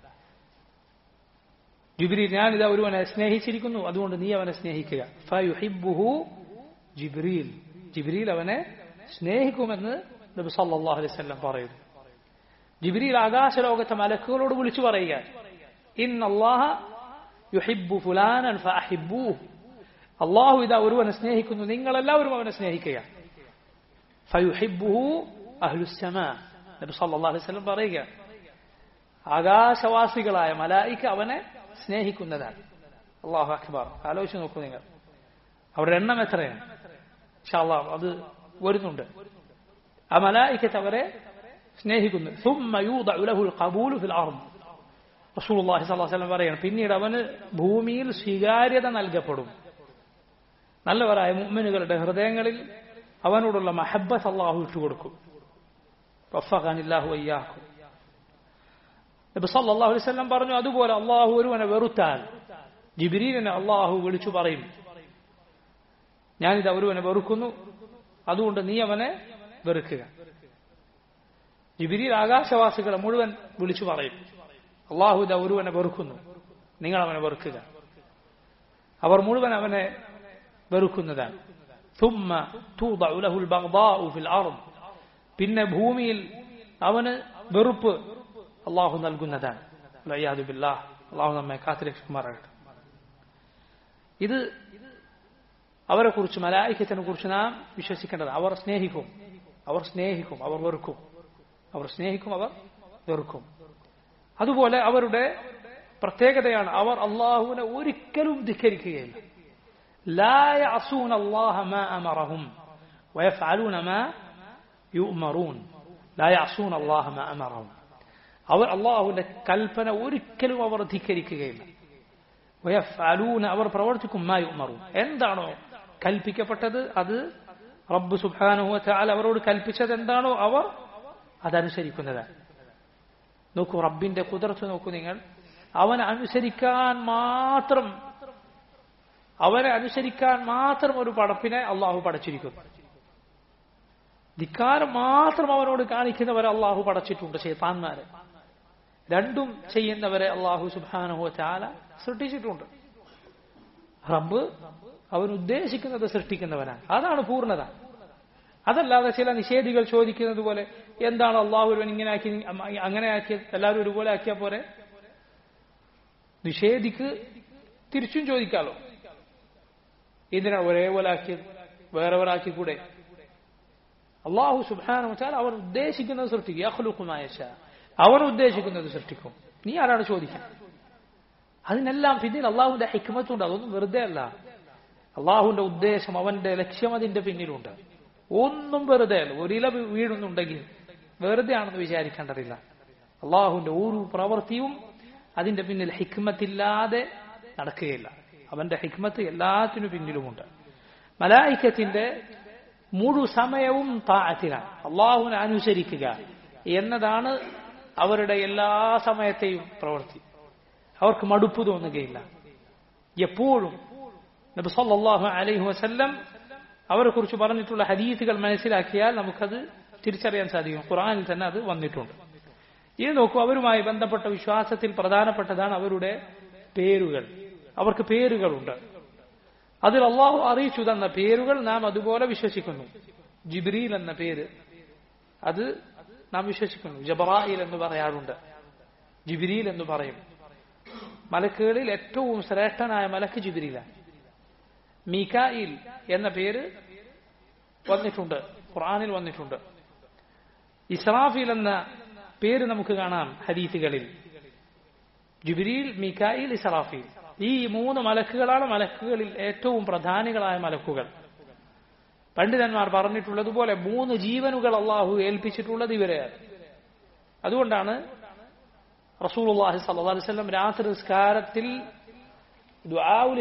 ജിബ്രീൽ, ഞാൻ ഇതാ ഒരുവനെ സ്നേഹിച്ചിരിക്കുന്നു, അതുകൊണ്ട് നീ അവനെ സ്നേഹിക്കുക. ഫയുഹിബ്ബുഹു ജിബ്രീൽ, ജിബ്രീൽ അവനെ സ്നേഹിക്കുമെന്ന് നബി സല്ലല്ലാഹു അലൈഹി വസല്ലം പറയുന്നു. ജിബ്രീൽ ആകാശലോകത്തെ മലക്കുകളോട് വിളിച്ചു പറയുക, ഇന്നല്ലാഹ യുഹിബ്ബു ഫുലാനൻ ഫഅഹിബ്ബൂഹു, അല്ലാഹു ഇതാ ഒരുവനെ സ്നേഹിക്കുന്നു, നിങ്ങളെല്ലാവരും അവനെ സ്നേഹിക്കുക. ഫയുഹിബ്ബുഹു അഹ്ലുസ്സമാ, നബി സല്ലല്ലാഹു അലൈഹി വസല്ലം പറയുക, ആകാശവാസികളായ മലായിക അവനെ സ്നേഹിക്കുന്നതാണ്. അല്ലാഹു അക്ബർ. ആലോചിച്ച് നോക്കൂ നിങ്ങൾ, അവരുടെ എണ്ണം എത്രയാണ്? ഇൻഷാ അല്ലാഹ് അത് വരുന്നുണ്ട്. ആ മലായികത്ത് അവരെ സ്നേഹിക്കുന്നു. ثم يوضع له القبول في الارض, റസൂലുള്ളാഹി സ്വല്ലല്ലാഹു അലൈഹി വസല്ലം പറയാണ്, പിന്നീട് അവന് ഭൂമിയിൽ സ്വീകാര്യത നൽകപ്പെടും. നല്ലവരായ മുഅ്മിനുകളുടെ ഹൃദയങ്ങളിൽ അവനോടുള്ള മഹബ്ബത്ത് അല്ലാഹു ഇട്ടുകൊടുക്കും. വഫഖനില്ലാഹു വയ്യാക്കും. നബി സല്ലല്ലാഹു അലൈഹി വസല്ലം പറഞ്ഞു, അതുപോലെ അല്ലാഹു ഒരുവനെ വെറുത്താൽ ജിബ്രീലിനെ അല്ലാഹു വിളിച്ചു പറയും, ഞാനിതാ ഒരുവനെ വെറുക്കുന്നു, അതുകൊണ്ട് നീ അവനെ വെറുക്കുക. ജിബ്രീൽ ആകാശവാസികളെ മുഴുവൻ വിളിച്ചു പറയും, അല്ലാഹു ഇതാ ഒരുവനെ വെറുക്കുന്നു, നിങ്ങൾ അവനെ വെറുക്കുക. അവർ മുഴുവൻ അവനെ വെറുക്കുന്നതാണ്. ثم توضع له البغضاء في الارض, പിന്നെ ഭൂമിയിൽ അവന് വെറുപ്പ് അല്ലാഹു നൽകുന്നതാണ്. വലയ്യാദു ബില്ലാഹ്, അല്ലാഹു നമ്മെ കാത്തുരക്ഷിക്കുമാറാകട്ടെ. ഇത് അവരെ കുറിച്ച്, മലായികത്തിനെ കുറിച്ച് നാം വിശ്വസിക്കേണ്ടത്. അവർ സ്നേഹിക്കും, അവർ സ്നേഹിക്കും, അവർ വെറുക്കും, അവർ സ്നേഹിക്കും, അവർ വെറുക്കും. അതുപോലെ അവരുടെ പ്രത്യേകതയാണ്, അവർ അള്ളാഹുവിനെ ഒരിക്കലും ധിക്കരിക്കുകയില്ല. ലാ യഅസൂന അല്ലാഹ മാ അമറഹും വയഫഅലൂന മാ യുഅ്മറൂൻ. ലാ യഅസൂന അല്ലാഹ മാ അമറഹും, അവർ അള്ളാഹുവിന്റെ കൽപ്പന ഒരിക്കലും അവർ ധിക്കരിക്കുകയില്ല. വയഫഅലൂന, അവർ പ്രവർത്തിക്കും, മാ യുഅ്മറൂൻ, എന്താണോ കൽപ്പിക്കപ്പെട്ടത്, അത് റബ്ബ് സുബ്ഹാനഹു വ തആല അവരോട് കൽപ്പിച്ചത് എന്താണോ അവർ അതനുസരിക്കുന്നതാണ്. നോക്കൂ, റബ്ബിന്റെ ഖുദ്റത്ത് നോക്കൂ നിങ്ങൾ. അവനെ അനുസരിക്കാൻ മാത്രം ഒരു പടപ്പിനെ അള്ളാഹു പടച്ചിരിക്കുന്നു. ധിക്കാരം മാത്രം അവനോട് കാണിക്കുന്നവരെ അള്ളാഹു പടച്ചിട്ടുണ്ട്, ശൈത്താന്മാരെ. രണ്ടും ചെയ്യുന്നവരെ അള്ളാഹു സുബ്ഹാനഹു വ തആല സൃഷ്ടിച്ചിട്ടുണ്ട്. റബ്ബ് അവൻ ഉദ്ദേശിക്കുന്നത് സൃഷ്ടിക്കുന്നവനാണ്, അതാണ് പൂർണ്ണത. അതല്ലാതെ ചില നിഷേധികൾ ചോദിക്കുന്നത് പോലെ, എന്താണ് അള്ളാഹു ഇങ്ങനെ ആക്കി, അങ്ങനെ ആക്കിയത്, എല്ലാവരും ഒരുപോലെ ആക്കിയാൽ പോരെ? നിഷേധിക്ക് തിരിച്ചും ചോദിക്കാലോ, എന്തിനാണ് ഒരേപോലെ ആക്കിയത്, വേറെ ആക്കി കൂടെ? അള്ളാഹു സുബ്ഹാനഹു വ തആല അവൻ ഉദ്ദേശിക്കുന്നത് സൃഷ്ടിക്കും. യഖ്ലുഖു മാ യശാ, അവൻ ഉദ്ദേശിക്കുന്നത് സൃഷ്ടിക്കും. നീ ആരാണ് ചോദിക്കാൻ? അതിനെല്ലാം പിന്നിൽ അള്ളാഹുവിന്റെ ഹിക്മത്തുണ്ട്. അതൊന്നും വെറുതെ അല്ല. അള്ളാഹുവിന്റെ ഉദ്ദേശം, അവന്റെ ലക്ഷ്യം അതിന്റെ പിന്നിലുണ്ട്. ഒന്നും വെറുതെ അല്ല. ഒരില വീഴുന്നുണ്ടെങ്കിൽ വെറുതെ ആണെന്ന് വിചാരിക്കേണ്ടതില്ല. അള്ളാഹുവിന്റെ ഒരു പ്രവൃത്തിയും അതിന്റെ പിന്നിൽ ഹിക്മത്തില്ലാതെ നടക്കുകയില്ല. അവന്റെ ഹിക്മത്ത് എല്ലാത്തിനു പിന്നിലുമുണ്ട്. മലായിക്കത്തിന്റെ മുഴു സമയവും താഅത്തിലാണ്, അള്ളാഹുവിനെ അനുസരിക്കുക എന്നതാണ് അവരുടെ എല്ലാ സമയത്തെയും പ്രവൃത്തി. അവർക്ക് മടുപ്പ് തോന്നുകയില്ല. എപ്പോഴും നബി സല്ലല്ലാഹു അലൈഹി വസല്ലം അവരെ കുറിച്ച് പറഞ്ഞിട്ടുള്ള ഹദീസുകൾ മനസ്സിലാക്കിയാൽ നമുക്കത് തിരിച്ചറിയാൻ സാധിക്കും. ഖുർആനിൽ തന്നെ അത് വന്നിട്ടുണ്ട്. ഇനി നോക്കൂ, അവരുമായി ബന്ധപ്പെട്ട വിശ്വാസത്തിൽ പ്രധാനപ്പെട്ടതാണ് അവരുടെ പേരുകൾ. അവർക്ക് പേരുകളുണ്ട്. അതിൽ അള്ളാഹു അറിയിച്ചു തന്ന പേരുകൾ നാം അതുപോലെ വിശ്വസിക്കുന്നു. ജിബ്രീൽ എന്ന പേര് അത് നാം വിശ്വസിക്കുന്നു. ജബറായിൽ എന്ന് പറയാറുണ്ട്, ജിബ്രീൽ എന്ന് പറയും. മലക്കുകളിൽ ഏറ്റവും ശ്രേഷ്ഠനായ മലക്ക് ജിബ്രീലാണ്. മീകായിൽ എന്ന പേര് വന്നിട്ടുണ്ട്, ഖുർആനിൽ വന്നിട്ടുണ്ട്. ഇസ്രാഫീൽ എന്ന പേര് നമുക്ക് കാണാം ഹദീസുകളിൽ. ജിബ്രീൽ, മീകായിൽ, ഇസ്രാഫീൽ, ഈ മൂന്ന് മലക്കുകളാണ് മലക്കുകളിൽ ഏറ്റവും പ്രധാനികളായ മലക്കുകൾ. പണ്ഡിതന്മാർ പറഞ്ഞിട്ടുള്ളതുപോലെ 3 ജീവനുകൾ അള്ളാഹു ഏൽപ്പിച്ചിട്ടുള്ളത് ഇവരെയാണ്. അതുകൊണ്ടാണ് റസൂലുള്ളാഹി സ്വല്ലല്ലാഹു അലൈഹി വസല്ലം രാത്രി നിസ്കാരത്തിൽ ദുആഉൽ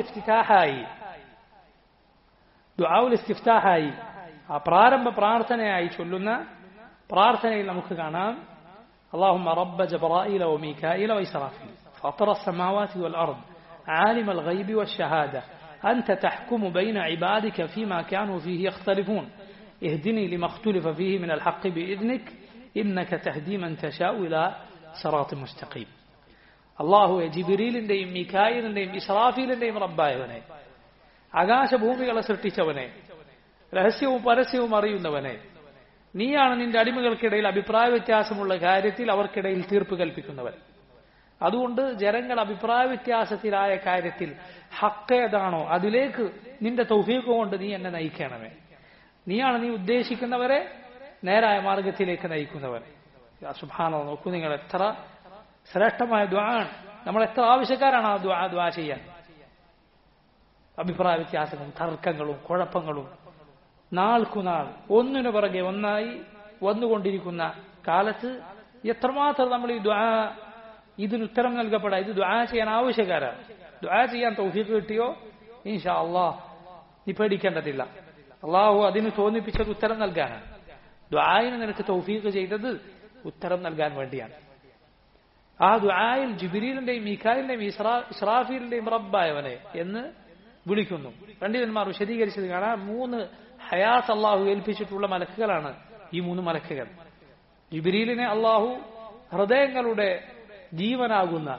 ഇസ്തിഫ്താഹായി ആ പ്രാരംഭ പ്രാർത്ഥനയായി ചൊല്ലുന്ന പ്രാർത്ഥനയിൽ നമുക്ക് കാണാം, اللهم رب جبرائيل وميكائيل وإسرافيل فاطر السماوات والأرض عالم الغيب والشهادة أنت تحكم بين عبادك فيما كانوا فيه يختلفون اهدني لما اختلف فيه من الحق بإذنك إنك تهدي من تشاء إلى صراط مستقيم. الله ജിബ്രീലിന്റെയും മീകായിലിന്റെയും ഇസ്രാഫീലിന്റെയും റബ്ബായവനെ, ആകാശഭൂമികളെ സൃഷ്ടിച്ചവനെ, രഹസ്യവും പരസ്യവും അറിയുന്നവനെ, നീയാണ് നിന്റെ അടിമകൾക്കിടയിൽ അഭിപ്രായ വ്യത്യാസമുള്ള കാര്യത്തിൽ അവർക്കിടയിൽ തീർപ്പ് കൽപ്പിക്കുന്നവൻ. അതുകൊണ്ട് ജനങ്ങൾ അഭിപ്രായ വ്യത്യാസത്തിലായ കാര്യത്തിൽ ഹക്ക് ഏതാണോ അതിലേക്ക് നിന്റെ തൗഫീഖ് കൊണ്ട് നീ എന്നെ നയിക്കണമേ. നീയാണ് നീ ഉദ്ദേശിക്കുന്നവരെ നേരായ മാർഗത്തിലേക്ക് നയിക്കുന്നവൻ. സുബ്ഹാനല്ലാഹ്, നോക്കൂ നിങ്ങൾ, എത്ര ശ്രേഷ്ഠമായ ദുആണ്. നമ്മൾ എത്ര ആവശ്യക്കാരാണ് ആ ദുആ ചെയ്യാൻ. അഭിപ്രായ വ്യത്യാസങ്ങളും തർക്കങ്ങളും കുഴപ്പങ്ങളും നാൾക്കുനാൾ ഒന്നിനു പിറകെ ഒന്നായി വന്നുകൊണ്ടിരിക്കുന്ന കാലത്ത് എത്രമാത്രം നമ്മൾ ഈ ദുആ, ഇതിന് ഉത്തരം നൽകപ്പെടാം, ഇത് ദുആ ചെയ്യാൻ ആവശ്യക്കാരാണ്. ദുആ ചെയ്യാൻ തൗഫീഖ് കിട്ടിയോ ഇൻഷാ അല്ലാഹ് നീ പേടിക്കേണ്ടതില്ല. അള്ളാഹു അതിന് തോന്നിപ്പിച്ചത് ഉത്തരം നൽകാനാണ്. ദുആയിന് നിനക്ക് തൗഫീഖ് ചെയ്തത് ഉത്തരം നൽകാൻ വേണ്ടിയാണ്. ആ ദുആയിൽ ജിബ്രീലിന്റെയും മീകായിലിന്റെയും ഇസ്രാഫീലിന്റെയും റബ്ബായവനെ എന്ന് വിളിക്കുന്നു. പണ്ഡിതന്മാർ വിശദീകരിച്ചത് കാണാം, 3 ഹയാത്ത് അള്ളാഹു ഏൽപ്പിച്ചിട്ടുള്ള മലക്കുകളാണ് ഈ 3 മലക്കുകൾ. ജിബ്രീലിനെ അള്ളാഹു ഹൃദയങ്ങളുടെ ജീവനാകുന്ന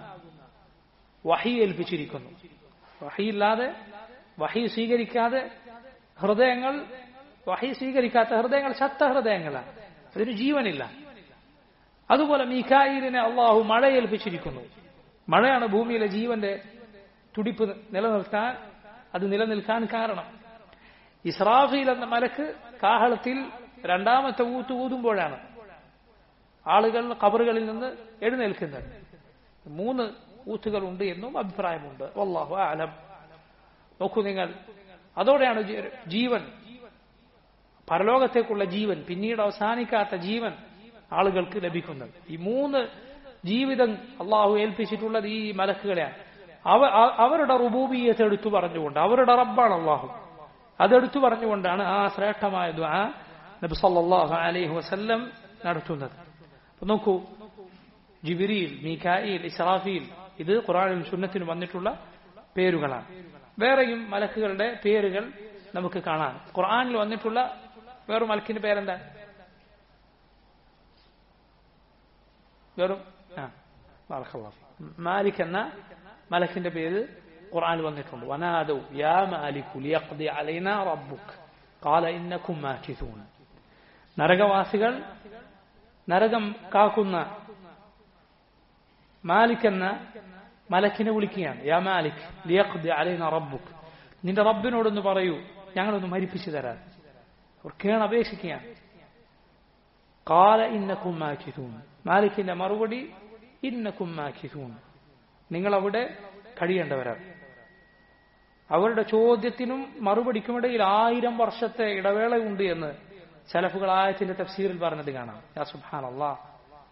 വഹി ഏൽപ്പിച്ചിരിക്കുന്നു. വഹിയില്ലാതെ, വഹി സ്വീകരിക്കാതെ ഹൃദയങ്ങൾ, വഹി സ്വീകരിക്കാത്ത ഹൃദയങ്ങൾ ചത്ത ഹൃദയങ്ങളാണ്, അതിന് ജീവനില്ല. അതുപോലെ മീകായിലിനെ അള്ളാഹു മഴ ഏൽപ്പിച്ചിരിക്കുന്നു. മഴയാണ് ഭൂമിയിലെ ജീവന്റെ തുടിപ്പ് നിലനിർത്താൻ, അത് നിലനിൽക്കാൻ കാരണം. ഇസ്രാഫീൽ എന്ന മലക്ക് കാഹളത്തിൽ 2ാമത്തെ ഊത്ത് ഊതുമ്പോഴാണ് ആളുകൾ ഖബറുകളിൽ നിന്ന് എഴുന്നേൽക്കുന്നത്. 3 ഊത്തുകളുണ്ട് എന്നും അഭിപ്രായമുണ്ട്. വല്ലാഹു അഅലം. നോക്കൂ നിങ്ങൾ, അതോടെയാണ് ജീവൻ, പരലോകത്തേക്കുള്ള ജീവൻ, പിന്നീട് അവസാനിക്കാത്ത ജീവൻ ആളുകൾക്ക് ലഭിക്കുന്നത്. ഈ 3 ജീവിതം അള്ളാഹു ഏൽപ്പിച്ചിട്ടുള്ളത് ഈ മലക്കുകളെയാണ്. അവരുടെ റുബൂബിയ്യത്ത് എടുത്തു പറഞ്ഞുകൊണ്ട്, അവരുടെ റബ്ബാണ് അള്ളാഹു, അതെടുത്തു പറഞ്ഞുകൊണ്ടാണ് ആ ശ്രേഷ്ഠമായ ദുആ നബി സല്ലല്ലാഹു അലൈഹി വസല്ലം നടത്തുന്നത്. നോക്കൂ, ജിബ്രീൽ, മീകായിൽ, ഇസ്രാഫീൽ, ഇത് ഖുർആനിലും സുന്നത്തിലും വന്നിട്ടുള്ള പേരുകളാണ്. വേറെയും മലക്കുകളുടെ പേരുകൾ നമുക്ക് കാണാം. ഖുർആനിൽ വന്നിട്ടുള്ള വേറൊരു മലക്കിന്റെ പേരെന്താ? മാലിക് എന്ന മലക്കിന്റെ പേര് ഖുർആനിൽ വന്നിട്ടുണ്ട്. വനാദു യാ മാലികു ലിയഖ്ദി അലൈനാ റബ്ബുക് ഖാല ഇന്നകും മാകിഥൂൻ. നരകവാസികൾ നരകം കാക്കുന്ന മാലിക് എന്ന മലക്കിനെ വിളിക്കുകയാണ്. യാ മാലിക് ലിയഖ്ദി അലൈനാ റബ്ബുക്, നിന്റെ റബ്ബിനോടൊന്ന് പറയൂ ഞങ്ങളൊന്ന് മരിപ്പിച്ചു തരാൻ. അവർ കേണപേക്ഷിക്കുകയാണ്. ഖാല ഇന്നകും മാകിഥൂൻ. മാലിക്കിന്റെ മറുപടി ഇന്നകും മാകിഥൂൻ, നിങ്ങൾ അവിടെ കഴിയേണ്ടവരാണ്. അവരുടെ ചോദ്യത്തിനും മറുപടിക്കുമിടയിൽ 1000 വർഷത്തെ ഇടവേളയുണ്ട് എന്ന് സലഫുകൾ ആയത്തിന്റെ തഫ്സീറിൽ പറഞ്ഞത് കാണാം. യാ സുബ്ഹാനല്ലാഹ്,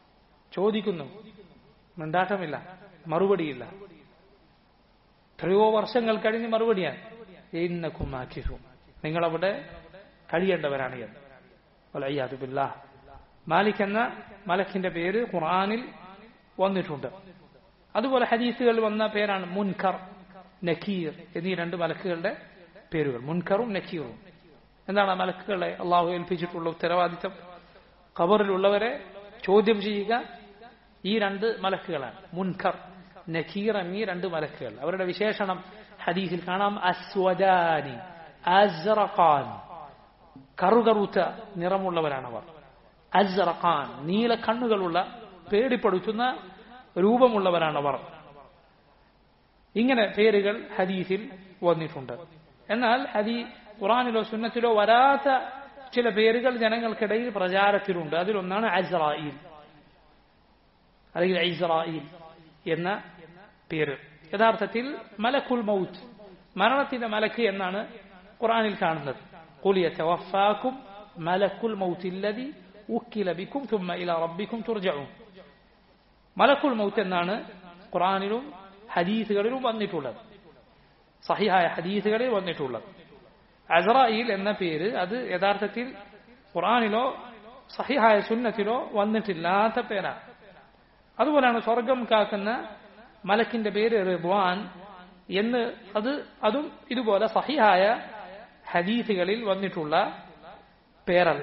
ചോദിക്കുന്നു, മിണ്ടാട്ടമില്ല, മറുപടിയില്ല. എത്രയോ വർഷങ്ങൾ കഴിഞ്ഞ് മറുപടിയാണ്, ഇന്നക്കും മാകിസൂൻ, നിങ്ങളവിടെ കഴിയേണ്ടവരാണ് എന്ന്. വലയ്യാദു ബില്ലാഹ്. മാലിക് എന്ന മലക്കിന്റെ പേര് ഖുർആനിൽ വന്നിട്ടുണ്ട്. അതുപോലെ ഹദീസുകളിൽ വന്ന പേരാണ് മുൻകർ, നക്കീർ എന്നീ രണ്ട് മലക്കുകളുടെ പേരുകൾ. മുൻകറും നക്കീറും. എന്താണ് ആ മലക്കുകളെ അള്ളാഹു ഏൽപ്പിച്ചിട്ടുള്ള ഉത്തരവാദിത്തം? ഖബറിലുള്ളവരെ ചോദ്യം ചെയ്യുക ഈ രണ്ട് മലക്കുകളാണ്. മുൻകർ, നക്കീർ എന്നീ രണ്ട് മലക്കുകൾ. അവരുടെ വിശേഷണം ഹദീസിൽ കാണാം. അസ്വദാനി അസ്റഖാൻ, കറുകറുത്ത നിറമുള്ളവരാണവർ. അസ്റഖാൻ, നീല കണ്ണുകളുള്ള പേടിപ്പെടുത്തുന്ന രൂപമുള്ളവരാണവർ. ഇങ്ങനെ പേരുകൾ ഹദീസിൽ വന്നിട്ടുണ്ട്. എന്നാൽ ഖുർആനിലോ സുന്നത്തിലോ വരാത്ത ചില പേരുകൾ ജനങ്ങൾക്കിടയിൽ പ്രചാരത്തിലുണ്ട്. അതിലൊന്നാണ് അസ്റായീൽ അല്ലെങ്കിൽ ഇസ്രായീൽ എന്ന പേര്. യഥാർത്ഥത്തിൽ മലക്കുൽ മൗത്ത്, മരണത്തിന്റെ മലക്ക് എന്നാണ് ഖുർആനിൽ കാണുന്നത്. ഖുൽ യതവഫാകും മലക്കുൽ മൗത്ത് അല്ലദി ഉക്കില ബികും തുമ്മ ഇലാ റബ്ബികും തുർജഊൻ. മലക്കുൽ മൗത്ത് എന്നാണ് ഖുർആനിലും ഹദീസുകളിലും വന്നിട്ടുള്ളത്, സഹിഹായ ഹദീസുകളിൽ വന്നിട്ടുള്ളത്. അസ്റായീൽ എന്ന പേര് അത് യഥാർത്ഥത്തിൽ ഖുർആനിലോ സഹിഹായ സുന്നത്തിലോ വന്നിട്ടില്ലാത്ത പേരാണ്. അതുപോലെയാണ് സ്വർഗം കാക്കുന്ന മലക്കിന്റെ പേര് റിദ്വാൻ എന്ന്. അതും ഇതുപോലെ സഹിഹായ ഹദീസുകളിൽ വന്നിട്ടുള്ള പേരല്ല.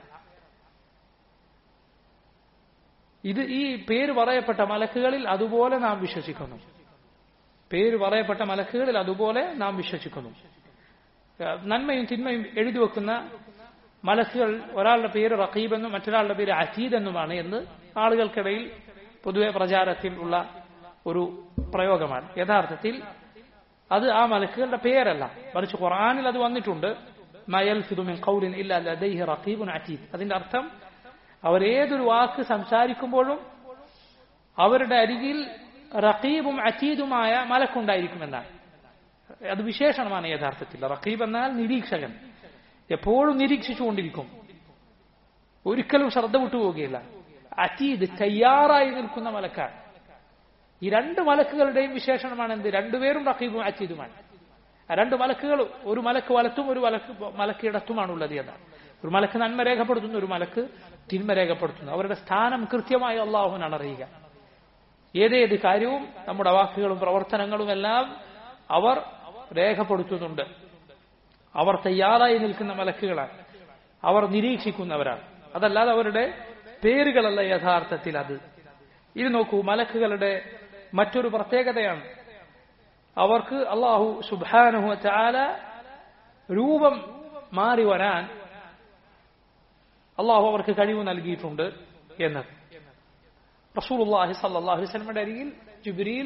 ഈ പേര് പറയപ്പെട്ട മലക്കുകളിൽ അതുപോലെ നാം വിശ്വസിക്കുന്നു. പേര് പറയപ്പെട്ട മലക്കുകളിൽ അതുപോലെ നാം വിശ്വസിക്കുന്നു. നന്മയും തിന്മയും എഴുതി വെക്കുന്ന മലക്കുകൾ, ഒരാളുടെ പേര് റഖീബ് എന്നും മറ്റൊരാളുടെ പേര് അതീദ് എന്നുമാണ് എന്ന് ആളുകൾക്കിടയിൽ പൊതുവെ പ്രചാരത്തിൽ ഉള്ള ഒരു പ്രയോഗമാണ്. യഥാർത്ഥത്തിൽ അത് ആ മലക്കുകളുടെ പേരല്ല, മറിച്ച് ഖുർആനിൽ അത് വന്നിട്ടുണ്ട്. മാ യൽഫിദു മിൻ ഖൗലിൻ ഇല്ലാ ലദൈഹി റഖീബുൻ അതീദ്. അതിന്റെ അർത്ഥം അവരേതൊരു വാക്ക് സംസാരിക്കുമ്പോഴും അവരുടെ അരികിൽ റഖീബും അതീദുമായ മലക്കുണ്ടായിരിക്കുമെന്നാണ്. അത് വിശേഷണമാണ് യഥാർത്ഥത്തിൽ. റഖീബ് എന്നാൽ നിരീക്ഷകൻ, എപ്പോഴും നിരീക്ഷിച്ചുകൊണ്ടിരിക്കും, ഒരിക്കലും ശ്രദ്ധ വിട്ടുപോവുകയില്ല. അതീദ് തയ്യാറായി നിൽക്കുന്ന മലക്കാണ്. ഈ രണ്ട് മലക്കുകളുടെയും വിശേഷണമാണ് എന്ത്? രണ്ടുപേരും റഖീബും അതീദുമാണ്. രണ്ട് മലക്കുകൾ, ഒരു മലക്ക് വലത്തും ഒരു മലക്ക് ഇടത്തുമാണുള്ളത് എന്നാണ്. ഒരു മലക്ക് നന്മ രേഖപ്പെടുത്തുന്നു, ഒരു മലക്ക് തിന്മ രേഖപ്പെടുത്തുന്നു. അവരുടെ സ്ഥാനം കൃത്യമായി അള്ളാഹുവിനാണ് അറിയുക. ഏതേത് കാര്യവും നമ്മുടെ വാക്കുകളും പ്രവർത്തനങ്ങളും എല്ലാം അവർ രേഖപ്പെടുത്തുന്നുണ്ട്. അവർ തയ്യാറായി നിൽക്കുന്ന മലക്കുകളാണ്, അവർ നിരീക്ഷിക്കുന്നവരാണ്. അതല്ലാതെ അവരുടെ പേരുകളല്ല യഥാർത്ഥത്തിൽ അത്. ഇത് നോക്കൂ, മലക്കുകളുടെ മറ്റൊരു പ്രത്യേകതയാണ് അവർക്ക് അല്ലാഹു സുബ്ഹാനഹു വ തആല രൂപം മാറി വരാൻ അല്ലാഹു അവർക്ക് കഴിവ് നൽകിയിട്ടുണ്ട് എന്നത്. റസൂലുള്ളാഹി സ്വല്ലല്ലാഹു അലൈഹി വസല്ലമയുടെ അരികിൽ ജിബ്രീൽ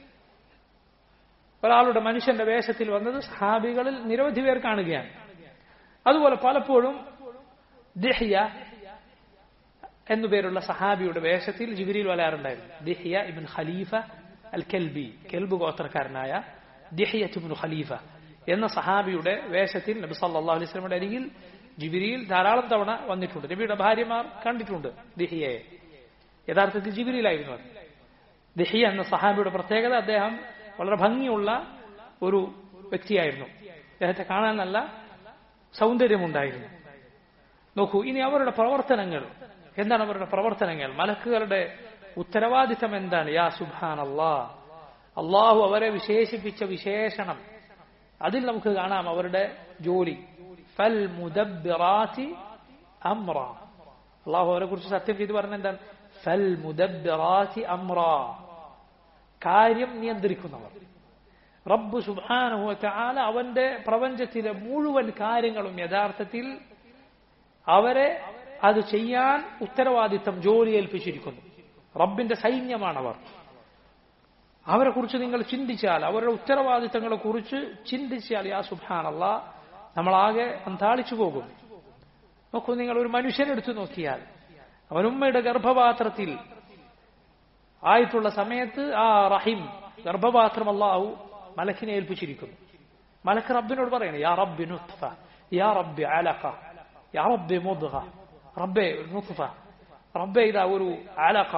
ഒരാളുടെ മനുഷ്യന്റെ വേഷത്തിൽ വന്നത് സഹാബികളിൽ നിരവധി പേർ കാണുകയാണ്. അതുപോലെ പലപ്പോഴും ദിഹ്യ എന്നുപേരുള്ള സഹാബിയുടെ വേഷത്തിൽ ജിബ്രീൽ വരാറുണ്ടായിരുന്നു. ദിഹ്യ ഇബ്ൻ ഖലീഫ അൽ കൽബി, കെൽബ് ഗോത്രക്കാരനായ ദിഹ്യ ഇബ്ൻ ഖലീഫ എന്ന സഹാബിയുടെ വേഷത്തിൽ നബി സല്ലല്ലാഹു അലൈഹി വസല്ലമയുടെ അരികിൽ ജിബ്രീൽ ധാരാളം തവണ വന്നിട്ടുണ്ട്. നബിയുടെ ഭാര്യമാർ കണ്ടിട്ടുണ്ട് ദിഹ്യയെ. യഥാർത്ഥത്തിൽ ജിബ്രീലായിരുന്നു അത്. ദിഹ്യ എന്ന സഹാബിയുടെ പ്രത്യേകത, അദ്ദേഹം വളരെ ഭംഗിയുള്ള ഒരു വ്യക്തിയായിരുന്നു. അദ്ദേഹത്തെ കാണാൻ നല്ല സൗന്ദര്യമുണ്ടായിരുന്നു. നോക്കൂ, ഇനി അവരുടെ പ്രവർത്തനങ്ങൾ എന്താണ്? അവരുടെ പ്രവർത്തനങ്ങൾ, മലക്കുകളുടെ ഉത്തരവാദിത്തം എന്താണ്? യാ സുബ്ഹാനല്ലാഹ്, അള്ളാഹു അവരെ വിശേഷിപ്പിച്ച വിശേഷണം, അതിൽ നമുക്ക് കാണാം അവരുടെ ജോലി. ഫൽ മുദബ്ബിറാത്തി അംറ. അള്ളാഹു അവരെ കുറിച്ച് സത്യം ചെയ്ത് പറഞ്ഞ എന്താണ്? ഫൽ മുദബ്ബിറാത്തി അംറ, കാര്യം നിയന്ത്രിക്കുന്നവർ. റബ്ബ് സുബ്ഹാനഹു വ തആല അവന്റെ പ്രപഞ്ചത്തിലെ മുഴുവൻ കാര്യങ്ങളും യഥാർത്ഥത്തിൽ അവരെ അത് ചെയ്യാൻ ഉത്തരവാദിത്തം, ജോലി ഏൽപ്പിച്ചിരിക്കുന്നു. റബ്ബിന്റെ സൈന്യമാണവർ. അവരെ കുറിച്ച് നിങ്ങൾ ചിന്തിച്ചാൽ, അവരുടെ ഉത്തരവാദിത്തങ്ങളെ കുറിച്ച് ചിന്തിച്ചാൽ, യാ സുബ്ഹാനല്ലാഹ്, നമ്മളാകെ അന്താളിച്ചു പോകും. നോക്കൂ, നിങ്ങൾ ഒരു മനുഷ്യനെടുത്തു നോക്കിയാൽ, അവൻ ഉമ്മയുടെ ഗർഭപാത്രത്തിൽ ആയിട്ടുള്ള സമയത്ത് ആ റഹിം, ഗർഭപാത്രം അല്ലാഹു മലക്കിനെ ഏൽപ്പിച്ചിരിക്കുന്നു. മലക്ക് റബ്ബിനോട് പറയണം, യാ റബ്ബി നുത്ഫ, യാ റബ്ബി അലഖ, യാ റബ്ബി മുദ്ഗ, റബ്ബേ നുത്ഫ, റബ്ബേ ഇതാ ഒരു അലഖ,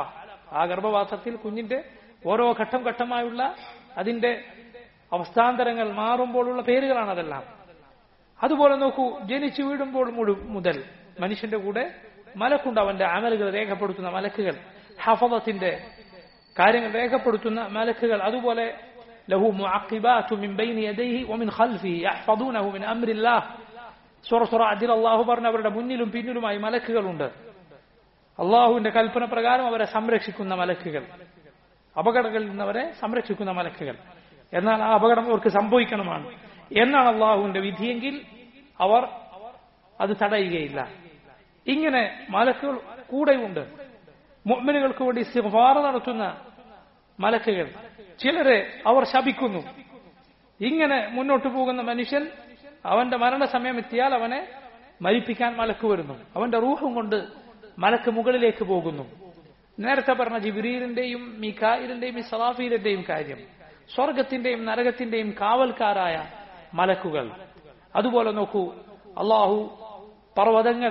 ആ ഗർഭപാത്രത്തിൽ കുഞ്ഞിന്റെ ഓരോ ഘട്ടം ഘട്ടമായുള്ള അതിന്റെ അവസ്ഥാന്തരങ്ങൾ മാറുമ്പോഴുള്ള പേരുകളാണ് അതെല്ലാം. അതുപോലെ നോക്കൂ, ജനിച്ചു വീഴുമ്പോൾ മുതൽ മനുഷ്യന്റെ കൂടെ മലക്കുണ്ട്, അവന്റെ അമലുകൾ രേഖപ്പെടുത്തുന്ന മലക്കുകൾ, ഹഫളത്തിന്റെ കാര്യങ്ങൾ രേഖപ്പെടുത്തുന്ന മലക്കുകൾ. അതുപോലെ ലഹു മുഅഖിബാതു മിൻ ബൈനി യദൈഹി വമിൻ ഖൽഫിഹി യഹ്ഫദൂനഹു മിൻ അംരില്ലാഹ്. സൂറത്തുൽ റഅദിൽ അല്ലാഹു പറഞ്ഞു, അവരുടെ മുന്നിലും പിന്നിലുമായി മലക്കുകളുണ്ട്, അള്ളാഹുവിന്റെ കൽപ്പന പ്രകാരം അവരെ സംരക്ഷിക്കുന്ന മലക്കുകൾ, അപകടങ്ങളിൽ നിന്നവരെ സംരക്ഷിക്കുന്ന മലക്കുകൾ. എന്നാൽ ആ അപകടം അവർക്ക് സംഭവിക്കണമാണ് എന്നാണ് അള്ളാഹുവിന്റെ വിധിയെങ്കിൽ അവർ അത് തടയുകയില്ല. ഇങ്ങനെ മലക്കുകൾ കൂടെയുണ്ട്. മുഅ്മിനുകൾക്ക് വേണ്ടി ഇസ്തിഗ്ഫാർ നടത്തുന്ന മലക്കുകൾ. ചിലരെ അവർ ശപിക്കുന്നു. ഇങ്ങനെ മുന്നോട്ട് പോകുന്ന മനുഷ്യൻ അവന്റെ മരണസമയം എത്തിയാൽ അവനെ മരിപ്പിക്കാൻ മലക്ക് വരുന്നു. അവന്റെ റൂഹും കൊണ്ട് മലക്ക് മുകളിലേക്ക് പോകുന്നു. നേരത്തെ പറഞ്ഞ ജിബ്രീലിന്റെയും മീകായിലിന്റെയും ഇസ്രാഫീലിന്റെയും കാര്യം, സ്വർഗത്തിന്റെയും നരകത്തിന്റെയും കാവൽക്കാരായ മലക്കുകൾ. അതുപോലെ നോക്കൂ, അള്ളാഹു പർവ്വതങ്ങൾ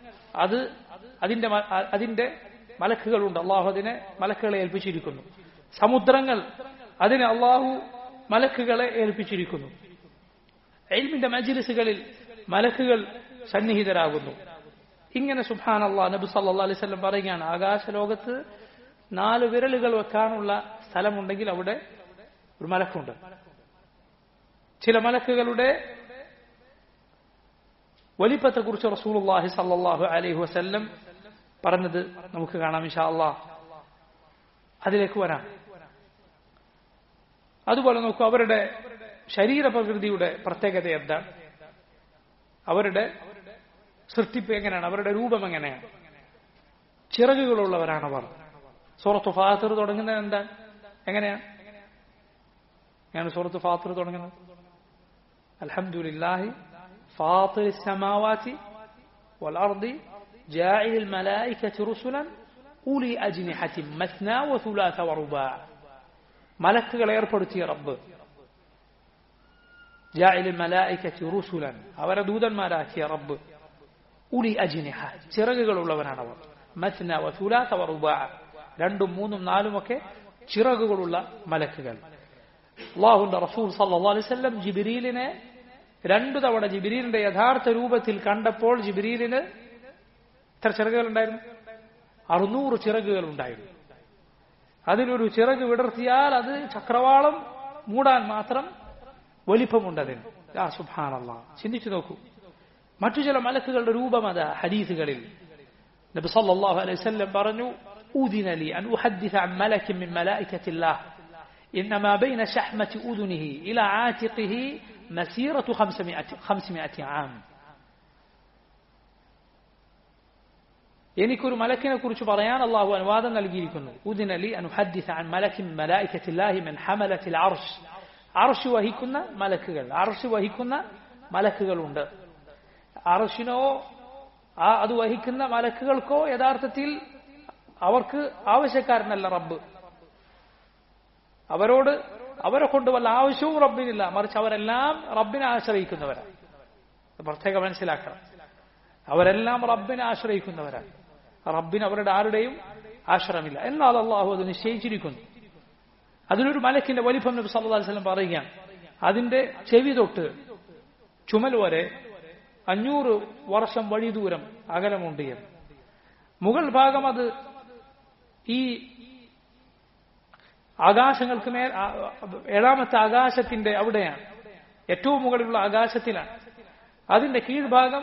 അതിന്റെ മലക്കുകളുണ്ട്, അള്ളാഹു അതിനെ മലക്കുകളെ ഏൽപ്പിച്ചിരിക്കുന്നു. സമുദ്രങ്ങൾ അതിനെ അള്ളാഹു മലക്കുകളെ ഏൽപ്പിച്ചിരിക്കുന്നു. ഇൽമിന്റെ മജ്ലിസുകളിൽ മലക്കുകൾ സന്നിഹിതരാകുന്നു. ഇങ്ങനെ സുബ്ഹാനല്ലാഹ്, നബി സല്ലല്ലാഹു അലൈഹി വസല്ലം പറയുകയാണ്, ആകാശലോകത്ത് 4 വിരലുകൾ വെക്കാനുള്ള സ്ഥലമുണ്ടെങ്കിൽ അവിടെ ഒരു മലക്കുണ്ട്. ചില മലക്കുകളുടെ വലിപ്പത്തെക്കുറിച്ച് റസൂലുള്ളാഹി സല്ലല്ലാഹു അലൈഹി വസല്ലം പറഞ്ഞത് നമുക്ക് കാണാം. ഇൻഷാ അല്ലാഹ് അതിലേക്ക് വരാം. അതുപോലെ നോക്കൂ, അവരുടെ ശരീരപ്രകൃതിയുടെ പ്രത്യേകത എന്താണ്, അവരുടെ സൃഷ്ടിപ്പ് എങ്ങനെയാണ്, അവരുടെ രൂപം എങ്ങനെയാണ്. ചിറകുകളുള്ളവരാണവർ. സൂറത്ത് ഫാത്തിർ തുടങ്ങുന്നത് എന്താണ്, എങ്ങനെയാണ് സൂറത്ത് ഫാത്തിർ തുടങ്ങുന്നത്? അൽഹംദുലില്ലാഹി ഫാത്തിറിസ് സമാവാതി വൽ അർദി ജാഇലിൽ മലായികതി റുസുലൻ ഉലി അജ്നിഹതിൻ മസ്നാ വസുലാസ വറുബാ. മലക്കുകളെ ഏർപ്പെടുത്തിയ റബ്ബ്. ജാഇലിൽ മലായികതി റുസുലൻ, അവരെ ദൂതന്മാരാക്കിയ റബ്ബ്. ഉലി അജ്നിഹ, ചിറകുകളുള്ളവരാണവർ. മസ്ന വസുലാസ വറുബാ, 2ഉം 3ഉം 4ഉം ഒക്കെ ചിറകുകളുള്ള മലക്കുകൾ. അല്ലാഹുവിന്റെ റസൂൽ സല്ലല്ലാഹു അലൈഹി വസല്ലം ജിബ്രീലിനെ 2 തവണ ജിബ്രീലിന്റെ യഥാർത്ഥ രൂപത്തിൽ കണ്ടപ്പോൾ ജിബ്രീലിന് എത്ര ചിറകുകൾ ഉണ്ടായിരുന്നു? 600 ചിറകുകൾ ഉണ്ടായിരുന്നു. അതിലൊരു ചിറക് വിടർത്തിയാൽ അത് ചക്രവാളം മൂടാൻ മാത്രം വലിപ്പമുണ്ടതിന്. സുബ്ഹാനല്ലാഹ്, ചിന്തിച്ചു നോക്കൂ. മറ്റു ചില മലക്കുകളുടെ രൂപം അതാ ഹദീസുകളിൽ നബി സല്ലല്ലാഹു അലൈഹി വസല്ലം പറഞ്ഞു, ഉദിന ലി അൻ ഉഹദ്ദിസ അൻ മലകിൻ മിൻ മലായികത്തില്ലാഹ് ഇന്നമാ ബൈന ശഹ്മതി ഉദുനിഹി ഇലാ ആതിഖിഹി മസീറതു 500 ആം. എനിക്കൊരു മലക്കിനെ കുറിച്ച് പറയാൻ അള്ളാഹു അനുവാദം നൽകിയിരിക്കുന്നു. ഉദിന ലി അൻ ഉഹദ്ദിസ അൻ മലകിൻ മിൻ മലായികത്തില്ലാഹി മിൻ ഹമലത്തിൽ അർശ്. അർശ് വഹിക്കുന്ന മലക്കുകൾ, അർശ് വഹിക്കുന്ന മലക്കുകളുണ്ട്. അർശിനോ അത് വഹിക്കുന്ന മലക്കുകൾക്കോ യഥാർത്ഥത്തിൽ അവർക്ക് ആവശ്യക്കാരനല്ല റബ്ബ്. അവരെ കൊണ്ട് വല്ല ആവശ്യവും റബ്ബിനില്ല, മറിച്ച് അവരെല്ലാം റബ്ബിനെ ആശ്രയിക്കുന്നവരാണ്. പ്രത്യേകം മനസ്സിലാക്കണം, അവരെല്ലാം റബ്ബിനെ ആശ്രയിക്കുന്നവരാണ്. റബ്ബിന് അവരുടെ ആരുടെയും ആശ്രയമില്ല. എന്നാൽ അള്ളാഹു അത് നിശ്ചയിച്ചിരിക്കുന്നു. അതിലൊരു മലക്കിന്റെ വലിപ്പം നബി സല്ലല്ലാഹു അലൈഹി വസല്ലം പറയുകയാണ്, അതിന്റെ ചെവി തൊട്ട് ചുമൽ വരെ 500 വർഷം വഴി ദൂരം അകലമുണ്ട് എന്ന്. മുകൾ ഭാഗം അത് ഈ ആകാശങ്ങൾക്ക് മേൽ 7ാമത്തെ ആകാശത്തിന്റെ അവിടെയാണ്, ഏറ്റവും മുകളിലുള്ള ആകാശത്തിലാണ്. അതിന്റെ കീഴ്ഭാഗം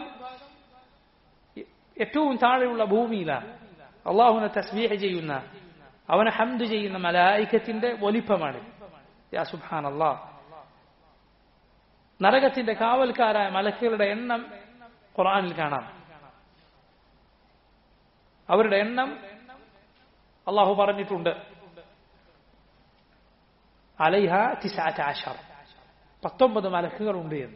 ഏറ്റവും താഴെയുള്ള ഭൂമിയിലാണ്. അള്ളാഹുവിനെ തസ്ബീഹ് ചെയ്യുന്ന, അവനെ ഹംദ് ചെയ്യുന്ന മലായികത്തിന്റെ വലിപ്പമാണ്. യാ സുബ്ഹാനല്ലാഹ്. നരകത്തിന്റെ കാവൽക്കാരായ മലക്കുകളുടെ എണ്ണം ഖുർആനിൽ കാണാം. അവരുടെ എണ്ണം അള്ളാഹു പറഞ്ഞിട്ടുണ്ട്, അലൈഹ 19 19 മലക്കുകളുണ്ട് എന്ന്.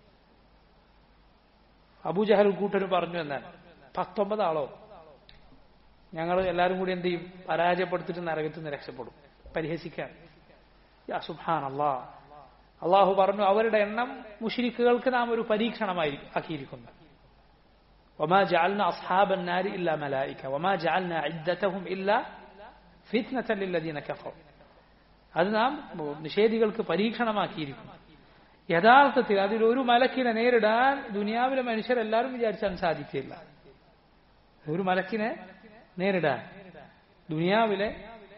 അബൂജഹൽ കൂട്ടരും പറഞ്ഞു എന്നാണ്, 19 ആളോ, ഞങ്ങൾ എല്ലാവരും കൂടി എന്ത് ചെയ്യും, പരാജയപ്പെടുത്തിട്ട് നരകത്തിൽ നിന്ന് രക്ഷപ്പെടും, പരിഹസിക്കാൻ. യാ സുബ്ഹാനല്ലാഹ്. അള്ളാഹു പറഞ്ഞു, അവരുടെ എണ്ണം മുശ്രിക്കുകൾക്ക് നാം ഒരു പരീക്ഷണമായി ആക്കിയിരിക്കുന്നു. വമാ ജഅൽനാ അസ്ഹാബൻ നാരി ഇല്ലാ മലായിക വമാ ജഅൽനാ ഇദ്ദതഹും ഇല്ലാ ഫിത്നതൻ ലില്ലദീന കഫറു. അത് നാം നിഷേധികൾക്ക് പരീക്ഷണമാക്കിയിരിക്കുന്നു. യഥാർത്ഥത്തിൽ അതിലൊരു മലക്കിനെ നേരിടാൻ ദുനിയാവിലെ മനുഷ്യരെല്ലാവരും വിചാരിച്ചാൽ സാധിക്കില്ല. ഒരു മലക്കിനെ നേരിടാൻ ദുനിയാവിലെ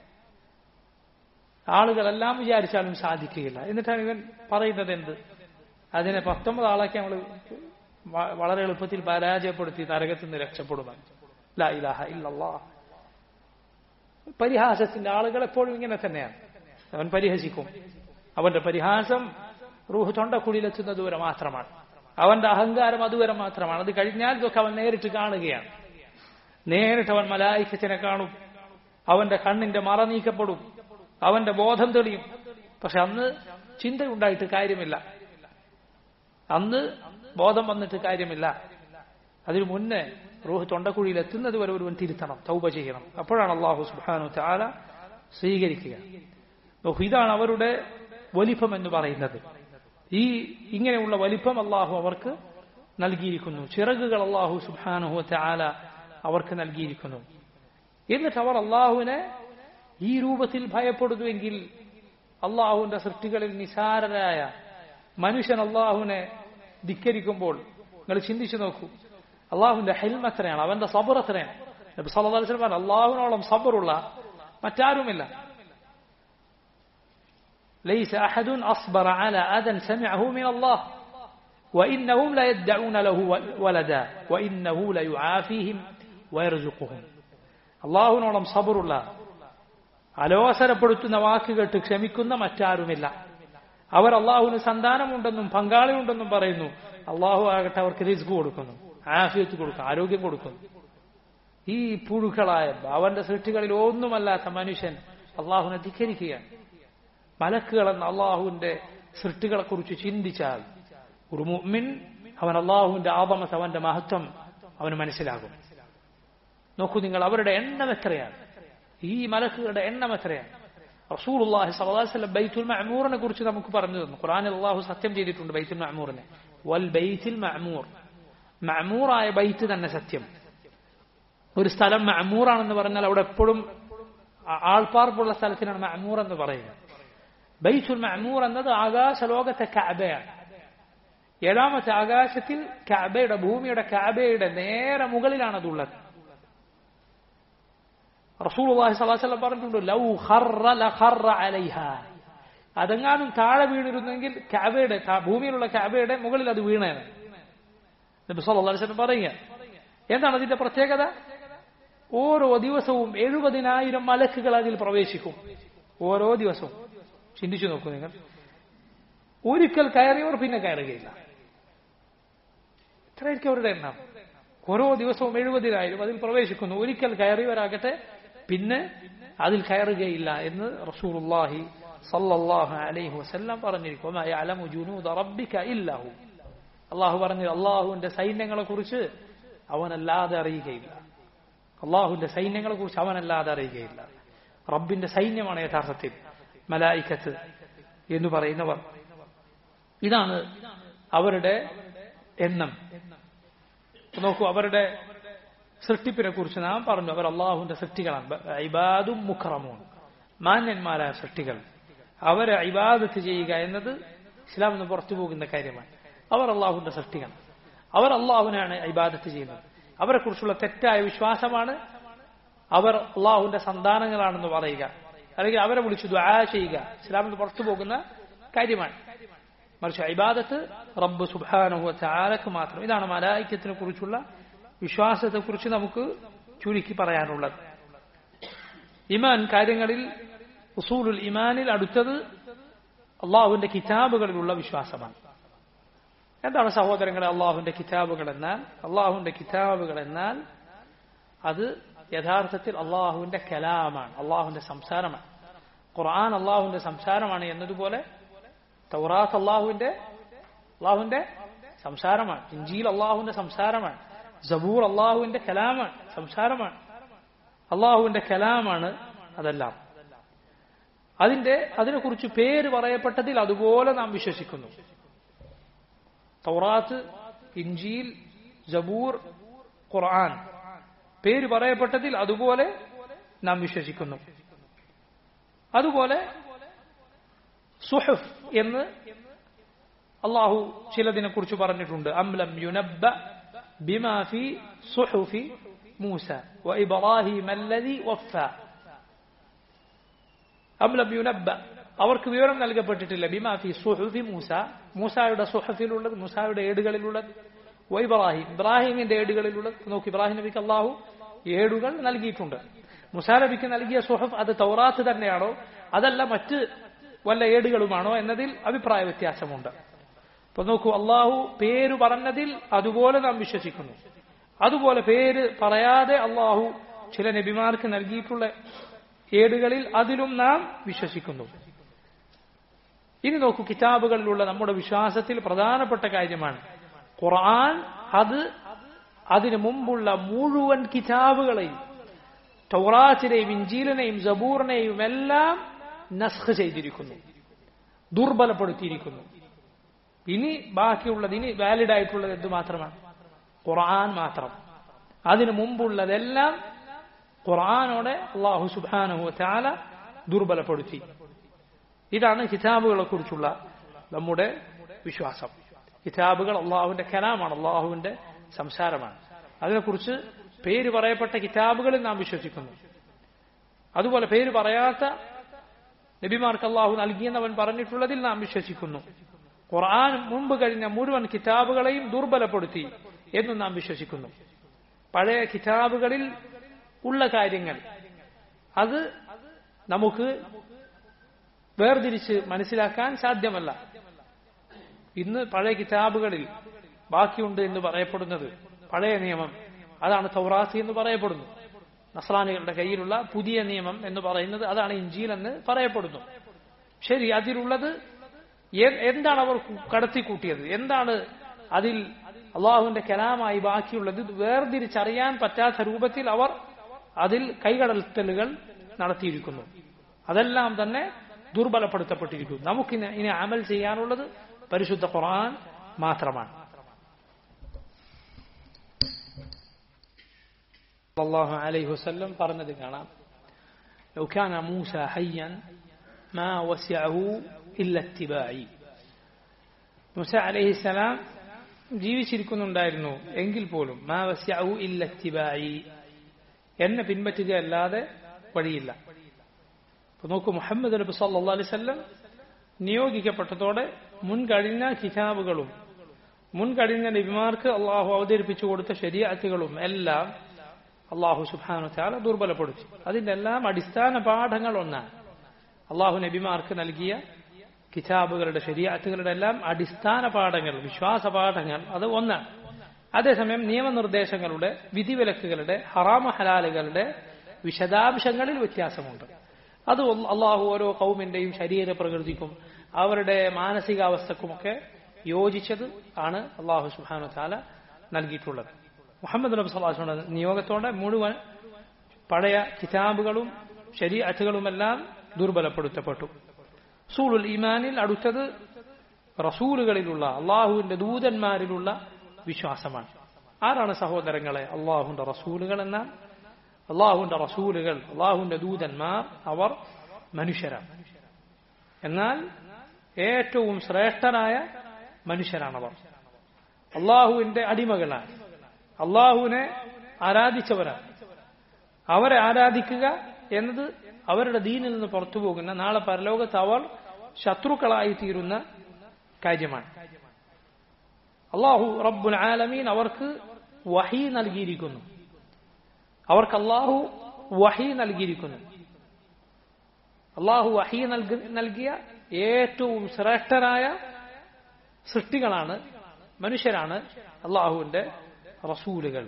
ആളുകളെല്ലാം വിചാരിച്ചാലും സാധിക്കുകയില്ല. എന്നിട്ടാണ് ഇവൻ പറയുന്നത് എന്ത്? അതിനെ 19 ആളാക്കി നമ്മൾ വളരെ എളുപ്പത്തിൽ പരാജയപ്പെടുത്തി നരകത്തിൽ നിന്ന് രക്ഷപ്പെടുമെന്ന്. ലാ ഇലാഹ ഇല്ലല്ലാഹ്. പരിഹാസത്തിന്റെ ആളുകൾ എപ്പോഴും ഇങ്ങനെ തന്നെയാണ്. അവൻ പരിഹസിക്കും. അവന്റെ പരിഹാസം റൂഹ് തൊണ്ടക്കുഴിയിലെത്തുന്ന ദൂരെ മാത്രമാണ്. അവന്റെ അഹങ്കാരം അതുവരെ മാത്രമാണ്. അത് കഴിഞ്ഞാൽ ഇതൊക്കെ അവൻ നേരിട്ട് കാണുകയാണ്. നേരിട്ട് അവൻ മലായിക്കത്തിനെ കാണും. അവന്റെ കണ്ണിന്റെ മറ നീക്കപ്പെടും. അവന്റെ ബോധം തെളിയും. പക്ഷെ അന്ന് ചിന്തയുണ്ടായിട്ട് കാര്യമില്ല. അന്ന് ബോധം വന്നിട്ട് കാര്യമില്ല. അതിനു മുന്നേ റൂഹ് തൊണ്ടക്കുഴിയിൽ എത്തുന്നത് വരെ ഒരുവൻ തിരുത്തണം, തൗബ ചെയ്യണം. അപ്പോഴാണ് അല്ലാഹു സുബ്ഹാനഹു വ തആല സ്വീകരിക്കുക. ഇതാണ് അവരുടെ വലിപ്പം എന്ന് പറയുന്നത്. ഇങ്ങനെയുള്ള വലിപ്പം അല്ലാഹു അവർക്ക് നൽകിയിരിക്കുന്നു. ചിറകുകൾ അല്ലാഹു സുബ്ഹാനഹു വ തആല അവർക്ക് നൽകിയിരിക്കുന്നു. എന്നിട്ട് അവർ അല്ലാഹുവിനെ ഈ രൂപത്തിൽ ഭയപ്പെടുന്നുവെങ്കിൽ അല്ലാഹുവിന്റെ സൃഷ്ടികളിൽ നിസാരരായ മനുഷ്യൻ അല്ലാഹുവിനെ ധിക്കരിക്കുമ്പോൾ നിങ്ങൾ ചിന്തിച്ചു നോക്കൂ. അള്ളാഹുവിന്റെ ഹെൽം എത്രയാണ്, അവന്റെ സബർ എത്രയാണ്. നബി സല്ലല്ലാഹു അലൈഹി വസല്ലം അള്ളാഹുവിനോളം സബറുള്ള മറ്റാരുമില്ല. ليس أحد أصبر على أذى سمعه من الله وإنهم لا يدعون له ولدا وإنه لا يعافيهم ويرزقهم. അള്ളാഹുവിനോളം സബറുള്ള അലോസരപ്പെടുത്തുന്ന വാക്ക് കേട്ട് ക്ഷമിക്കുന്ന മറ്റാരുമില്ല. അവർ അള്ളാഹുവിന് സന്താനമുണ്ടെന്നും പങ്കാളിയുണ്ടെന്നും പറയുന്നു. അള്ളാഹു ആകട്ടെ അവർക്ക് റിസ്ക് കൊടുക്കുന്നു, ആഫിയത്ത് കൊടുക്കുന്നു, ആരോഗ്യം കൊടുക്കുന്നു. ഈ പുഴുക്കളായ അവന്റെ സൃഷ്ടികളിൽ ഒന്നുമല്ലാത്ത മനുഷ്യൻ അള്ളാഹുവിനെ ധിക്കരിക്കുകയാണ്. മലക്കുകൾ എന്ന അള്ളാഹുവിന്റെ സൃഷ്ടികളെ കുറിച്ച് ചിന്തിച്ചാൽ ഒരു മുഅ്മിൻ അവൻ അള്ളാഹുവിന്റെ ആദമത്ത്, അവന്റെ മഹത്വം അവന് മനസ്സിലാകും. നോക്കൂ നിങ്ങൾ, അവരുടെ എണ്ണം എത്രയാണ്, ഈ മലക്കുകളുടെ എണ്ണം എത്രയാണ്. റസൂലുള്ളാഹി സ്വല്ലല്ലാഹു അലൈഹി വസല്ലം ബൈത്തുൽ മഅമൂറിനെ കുറിച്ച് നമുക്ക് പറഞ്ഞു തന്നു. ഖുർആനിൽ അല്ലാഹു സത്യം ചെയ്തിട്ടുണ്ട് ബൈത്തുൽ മഅമൂറിനെ. വൽ ബൈത്തുൽ മഅമൂർ, മഅമൂറായ ബൈത്ത് തന്നെ സത്യം. ഒരു സ്ഥലം മഅമൂറാണെന്ന് പറഞ്ഞാൽ അവിടെ എപ്പോഴും ആൾപ്പാർപ്പുള്ള സ്ഥലത്തിനാണ് മഅമൂർ എന്ന് പറയുന്നത്. ബൈത്തുൽ മഅമൂർ എന്നത് ആകാശലോകത്തെ കഅബയാണ്. 7ാമത്തെ ആകാശത്തിൽ കഅബയുടെ, ഭൂമിയുടെ കഅബയുടെ നേരെ മുകളിലാണ് അതുള്ളത്. റസൂലുള്ളാഹി സ്വല്ലല്ലാഹു അലൈഹി വസല്ലം പറഞ്ഞിട്ടുണ്ട്, ലൗ ഖറ ലഖറ അലൈഹാ, അതെങ്ങാനും താഴെ വീണിരുന്നെങ്കിൽ കഅബയുടെ, ഭൂമിയിലുള്ള കഅബയുടെ മുകളിൽ അത് വീണേനെ. നബി സല്ലല്ലാഹു അലൈഹി വസല്ലം പറയുക. എന്താണ് അതിന്റെ പ്രത്യേകത? ഓരോ ദിവസവും 70,000 മലക്കുകൾ അതിൽ പ്രവേശിക്കും. ഓരോ ദിവസവും ചിന്തിച്ചു നോക്കൂ നിങ്ങൾ. ഒരിക്കൽ കയറിയവർ പിന്നെ കയറുകയില്ല. ഇത്രയായിരിക്കും അവരുടെ എണ്ണം. ഓരോ ദിവസവും 70,000 അതിൽ പ്രവേശിക്കുന്നു. ഒരിക്കൽ കയറിയവരാകട്ടെ പിന്നെ അതിൽ കയറുകയില്ല എന്ന് റസൂലുള്ളാഹി സല്ലല്ലാഹു അലൈഹി വസല്ലം പറഞ്ഞിരിക്കും. വമാ യഅലമു ജുനൂദ റബ്ബിക ഇല്ലാ ഹു. അല്ലാഹു പറഞ്ഞു, അല്ലാഹുവിന്റെ സൈന്യങ്ങളെ കുറിച്ച് അവനല്ലാതെ അറിയുകയില്ല. അല്ലാഹുവിന്റെ സൈന്യങ്ങളെ കുറിച്ച് അവനല്ലാതെ അറിയുകയില്ല. റബ്ബിന്റെ സൈന്യമാണ് യഥാർത്ഥത്തിൽ മലായികത്ത് എന്ന് പറയുന്നവർ. ഇതാണ് അവരുടെ എണ്ണം. നോക്കൂ, അവരുടെ സൃഷ്ടിപ്പിനെ കുറിച്ച് നാം പറഞ്ഞു. അവർ അള്ളാഹുവിന്റെ സൃഷ്ടികളാണ്. ഇബാദും മുഖറമൂൻ, മാന്യന്മാരായ സൃഷ്ടികൾ. അവരെ ഇബാദത്ത് ചെയ്യുക എന്നത് ഇസ്ലാമിൽ നിന്ന് പുറത്തു പോകുന്ന കാര്യമാണ്. അവർ അള്ളാഹുവിന്റെ സൃഷ്ടികൾ. അവർ അള്ളാഹുവിനാണ് ഇബാദത്ത് ചെയ്യുന്നത്. അവരെ കുറിച്ചുള്ള തെറ്റായ വിശ്വാസമാണ് അവർ അള്ളാഹുവിന്റെ സന്താനങ്ങളാണെന്ന് പറയുക, അല്ലെങ്കിൽ അവരെ വിളിച്ച് ദുആ ചെയ്യുക ഇസ്ലാമിൽ നിന്ന് പുറത്തു പോകുന്ന കാര്യമാണ്. മറിച്ച് ഇബാദത്ത് റബ്ബ് സുബ്ഹാനഹു വ തആലക്ക് മാത്രം. ഇതാണ് മലായികത്തിനെ കുറിച്ചുള്ള വിശ്വാസത്തെക്കുറിച്ച് നമുക്ക് ചുരുക്കി പറയാനുള്ളത്. ഈമാൻ കാര്യങ്ങളിൽ ഉസൂലുൽ ഈമാനിൽ അടുത്തത് അള്ളാഹുവിന്റെ കിതാബുകളിലുള്ള വിശ്വാസമാണ്. എന്താണ് സഹോദരങ്ങളെ അള്ളാഹുവിന്റെ കിതാബുകൾ എന്നാൽ? അള്ളാഹുവിന്റെ കിതാബുകൾ എന്നാൽ അത് യഥാർത്ഥത്തിൽ അള്ളാഹുവിന്റെ കലാമാണ്, അള്ളാഹുവിന്റെ സംസാരമാണ്. ഖുർആൻ അള്ളാഹുവിന്റെ സംസാരമാണ് എന്നതുപോലെ തൗറാത്ത് അള്ളാഹുവിന്റെ സംസാരമാണ്. ഇഞ്ചീൽ അള്ളാഹുവിന്റെ സംസാരമാണ്. സബൂർ അള്ളാഹുവിന്റെ കലാമാണ്, സംസാരമാണ്. അള്ളാഹുവിന്റെ കലാമാണ് അതെല്ലാം. അതിനെക്കുറിച്ച് പേര് പറയപ്പെട്ടതിൽ അതുപോലെ നാം വിശ്വസിക്കുന്നു. തൗറാത്ത്, ഇഞ്ചീൽ, സബൂർ, ഖുർആൻ പേര് പറയപ്പെട്ടതിൽ അതുപോലെ നാം വിശ്വസിക്കുന്നു. അതുപോലെ സുഹുഫ് എന്ന് അള്ളാഹു ചിലതിനെ കുറിച്ച് പറഞ്ഞിട്ടുണ്ട്. അംലം യുനബ്ബ ബിമാ ഫി സുഹുഫി മൂസ വ ഇബ്രാഹിം അല്ലദി വഫ. അംലം യുനബ്ബ അവർക്ക് വിവരം നൽകപ്പെട്ടിട്ടില്ല. ബിമാ ഫി സുഹുഫി മൂസ, മൂസായുടെ സുഹഫിലുള്ളത്, മൂസായുടെ ഏടുകളിലുള്ളത്. വ ഇബ്രാഹിം, ഇബ്രാഹിമിന്റെ ഏടുകളിലുള്ളത്. നോക്കി, ഇബ്രാഹിം നബിക്ക് അള്ളാഹു ഏടുകൾ നൽകിയിട്ടുണ്ട്. മൂസാ നബിക്ക് നൽകിയ സുഹഫ് അത് തൗറാത്ത് തന്നെയാണോ അതല്ല മറ്റ് വല്ല ഏടുകളുമാണോ എന്നതിൽ അഭിപ്രായ വ്യത്യാസമുണ്ട്. അപ്പൊ നോക്കൂ, അള്ളാഹു പേര് പറഞ്ഞതിൽ അതുപോലെ നാം വിശ്വസിക്കുന്നു. അതുപോലെ പേര് പറയാതെ അള്ളാഹു ചില നബിമാർക്ക് നൽകിയിട്ടുള്ള ഏടുകളിൽ അതിലും നാം വിശ്വസിക്കുന്നു. ഇനി നോക്കൂ, കിതാബുകളിലുള്ള നമ്മുടെ വിശ്വാസത്തിൽ പ്രധാനപ്പെട്ട കാര്യമാണ് ഖുർആൻ. അതിനു മുമ്പുള്ള മുഴുവൻ കിതാബുകളെയും, തൗറാത്തിനെയും ഇൻജീലിനെയും സബൂറിനെയും എല്ലാം നസ്ഖ് ചെയ്തിരിക്കുന്നു, ദുർബലപ്പെടുത്തിയിരിക്കുന്നു. ഇനി ബാക്കിയുള്ളത്, ഇനി വാലിഡ് ആയിട്ടുള്ളത് എന്ത് മാത്രമാണ്? ഖുർആൻ മാത്രം. അതിനു മുമ്പുള്ളതെല്ലാം ഖുർആനോടെ അല്ലാഹു സുബ്ഹാനഹു വ തആല ദുർബലപ്പെടുത്തി. ഇതാണ് കിതാബുകളെ കുറിച്ചുള്ള നമ്മുടെ വിശ്വാസം. കിതാബുകൾ അള്ളാഹുവിന്റെ കലാമാണ്, അള്ളാഹുവിന്റെ സംസാരമാണ്. അതിനെക്കുറിച്ച് പേര് പറയപ്പെട്ട കിതാബുകളിൽ നാം വിശ്വസിക്കുന്നു. അതുപോലെ പേര് പറയാത്ത നബിമാർക്ക് അള്ളാഹു നൽകിയെന്നവൻ പറഞ്ഞിട്ടുള്ളതിൽ നാം വിശ്വസിക്കുന്നു. ഖുർആൻ മുമ്പ് കഴിഞ്ഞ മുഴുവൻ കിതാബുകളെയും ദുർബലപ്പെടുത്തി എന്നും നാം വിശ്വസിക്കുന്നു. പഴയ കിതാബുകളിൽ ഉള്ള കാര്യങ്ങൾ അത് നമുക്ക് വേർതിരിച്ച് മനസ്സിലാക്കാൻ സാധ്യമല്ല. ഇന്ന് പഴയ കിതാബുകളിൽ ബാക്കിയുണ്ട് എന്ന് പറയപ്പെടുന്നത് പഴയ നിയമം, അതാണ് തൗറാത്ത് എന്ന് പറയപ്പെടുന്നു. നസ്രാനികളുടെ കയ്യിലുള്ള പുതിയ നിയമം എന്ന് പറയുന്നത് അതാണ് ഇഞ്ചീൽ എന്ന് പറയപ്പെടുന്നു. ശരി, അതിലുള്ളത് എന്താണ് അവർ കടത്തിക്കൂട്ടിയത്? എന്താണ് അതിൽ അള്ളാഹുവിന്റെ കലാമായി ബാക്കിയുള്ളത്? വേർതിരിച്ചറിയാൻ പറ്റാത്ത രൂപത്തിൽ അവർ അതിൽ കൈകടത്തലുകൾ നടത്തിയിരിക്കുന്നു. അതെല്ലാം തന്നെ ദുർബലപ്പെടുത്തപ്പെട്ടിരിക്കുന്നു. നമുക്ക് ഇനി അമൽ ചെയ്യാനുള്ളത് പരിശുദ്ധ ഖുർആൻ മാത്രമാണ്. സല്ലല്ലാഹു അലൈഹി വസല്ലം പറഞ്ഞത് കാണാം, ലൗ കാന മൂസ ഹയ്യൻ മാ വസിഅഹു ഇല്ല ഇത്തിബാഇ. മൂസ അലൈഹിസ്സലാം ജീവിച്ചിരിക്കുന്നുണ്ടായിരുന്നു എങ്കിൽ പോലും മാ വസിഅഹു ഇല്ല ഇത്തിബാഇ, എന്നെ പിൻപറ്റുകയല്ലാതെ വഴിയില്ല. അപ്പൊ നോക്കൂ, മുഹമ്മദ് നബി സല്ലല്ലാഹു അലൈഹി വസല്ലം നിയോഗിക്കപ്പെട്ടതോടെ മുൻകഴിഞ്ഞ കിതാബുകളും മുൻകഴിഞ്ഞ നബിമാർക്ക് അള്ളാഹു അവതരിപ്പിച്ചു കൊടുത്ത ശരീഅത്തുകളും എല്ലാം അള്ളാഹു സുബ്ഹാനഹു വ തആല ദുർബലപ്പെടുത്തി. അതിന്റെ എല്ലാം അടിസ്ഥാന പാഠങ്ങൾ ഒന്നാണ്. അള്ളാഹു നബിമാർക്ക് നൽകിയ കിതാബുകളുടെ ശരീഅത്തുകളുടെ എല്ലാം അടിസ്ഥാന പാഠങ്ങൾ, വിശ്വാസ പാഠങ്ങൾ അത് ഒന്നാണ്. അതേസമയം നിയമനിർദ്ദേശങ്ങളുടെ, വിധിവിലക്കുകളുടെ, ഹറാമ ഹലാലുകളുടെ വിശദാംശങ്ങളിൽ വ്യത്യാസമുണ്ട്. അത് അള്ളാഹു ഓരോ കൗമിന്റെയും ശരീര പ്രകൃതിക്കും അവരുടെ മാനസികാവസ്ഥക്കുമൊക്കെ യോജിച്ചത് ആണ് അള്ളാഹു സുബ്ഹാനഹു വ തആല നൽകിയിട്ടുള്ളത്. മുഹമ്മദ് നബി സല്ലല്ലാഹു അലൈഹി വസല്ലം നിയോഗത്തോടെ മുഴുവൻ പഴയ കിതാബുകളും ശരീഅത്തുകളുമെല്ലാം ദുർബലപ്പെടുത്തപ്പെട്ടു. റസൂലുൽ ഈമാനിൽ അടുത്തത് റസൂലുകളിലുള്ള, അള്ളാഹുവിന്റെ ദൂതന്മാരിലുള്ള വിശ്വാസമാണ്. ആരാണ് സഹോദരങ്ങളെ അള്ളാഹുവിന്റെ റസൂലുകൾ? എന്നാൽ അള്ളാഹുവിന്റെ റസൂലുകൾ, അള്ളാഹുവിന്റെ ദൂതന്മാർ, അവർ മനുഷ്യരാണ്. എന്നാൽ ഏറ്റവും ശ്രേഷ്ഠനായ മനുഷ്യരാണവർ. അള്ളാഹുവിന്റെ അടിമകളാണ്, അള്ളാഹുവിനെ ആരാധിച്ചവരാണ്. അവരെ ആരാധിക്കുക എന്നത് അവരുടെ ദീനിൽ നിന്ന് പുറത്തു പോകുന്ന, നാളെ പരലോകത്ത് അവർ ശത്രുക്കളായി തീരുന്ന കാര്യമാണ്. അള്ളാഹു റബ്ബുൽ ആലമീൻ അവർക്ക് വഹി നൽകിയിരിക്കുന്നു. അവർക്ക് അള്ളാഹു വഹി നൽകിയിരിക്കുന്നു. അള്ളാഹു വഹി നൽകിയ ഏറ്റവും ശ്രേഷ്ഠരായ സൃഷ്ടികളാണ്, മനുഷ്യരാണ് അള്ളാഹുവിന്റെ റസൂലുകൾ.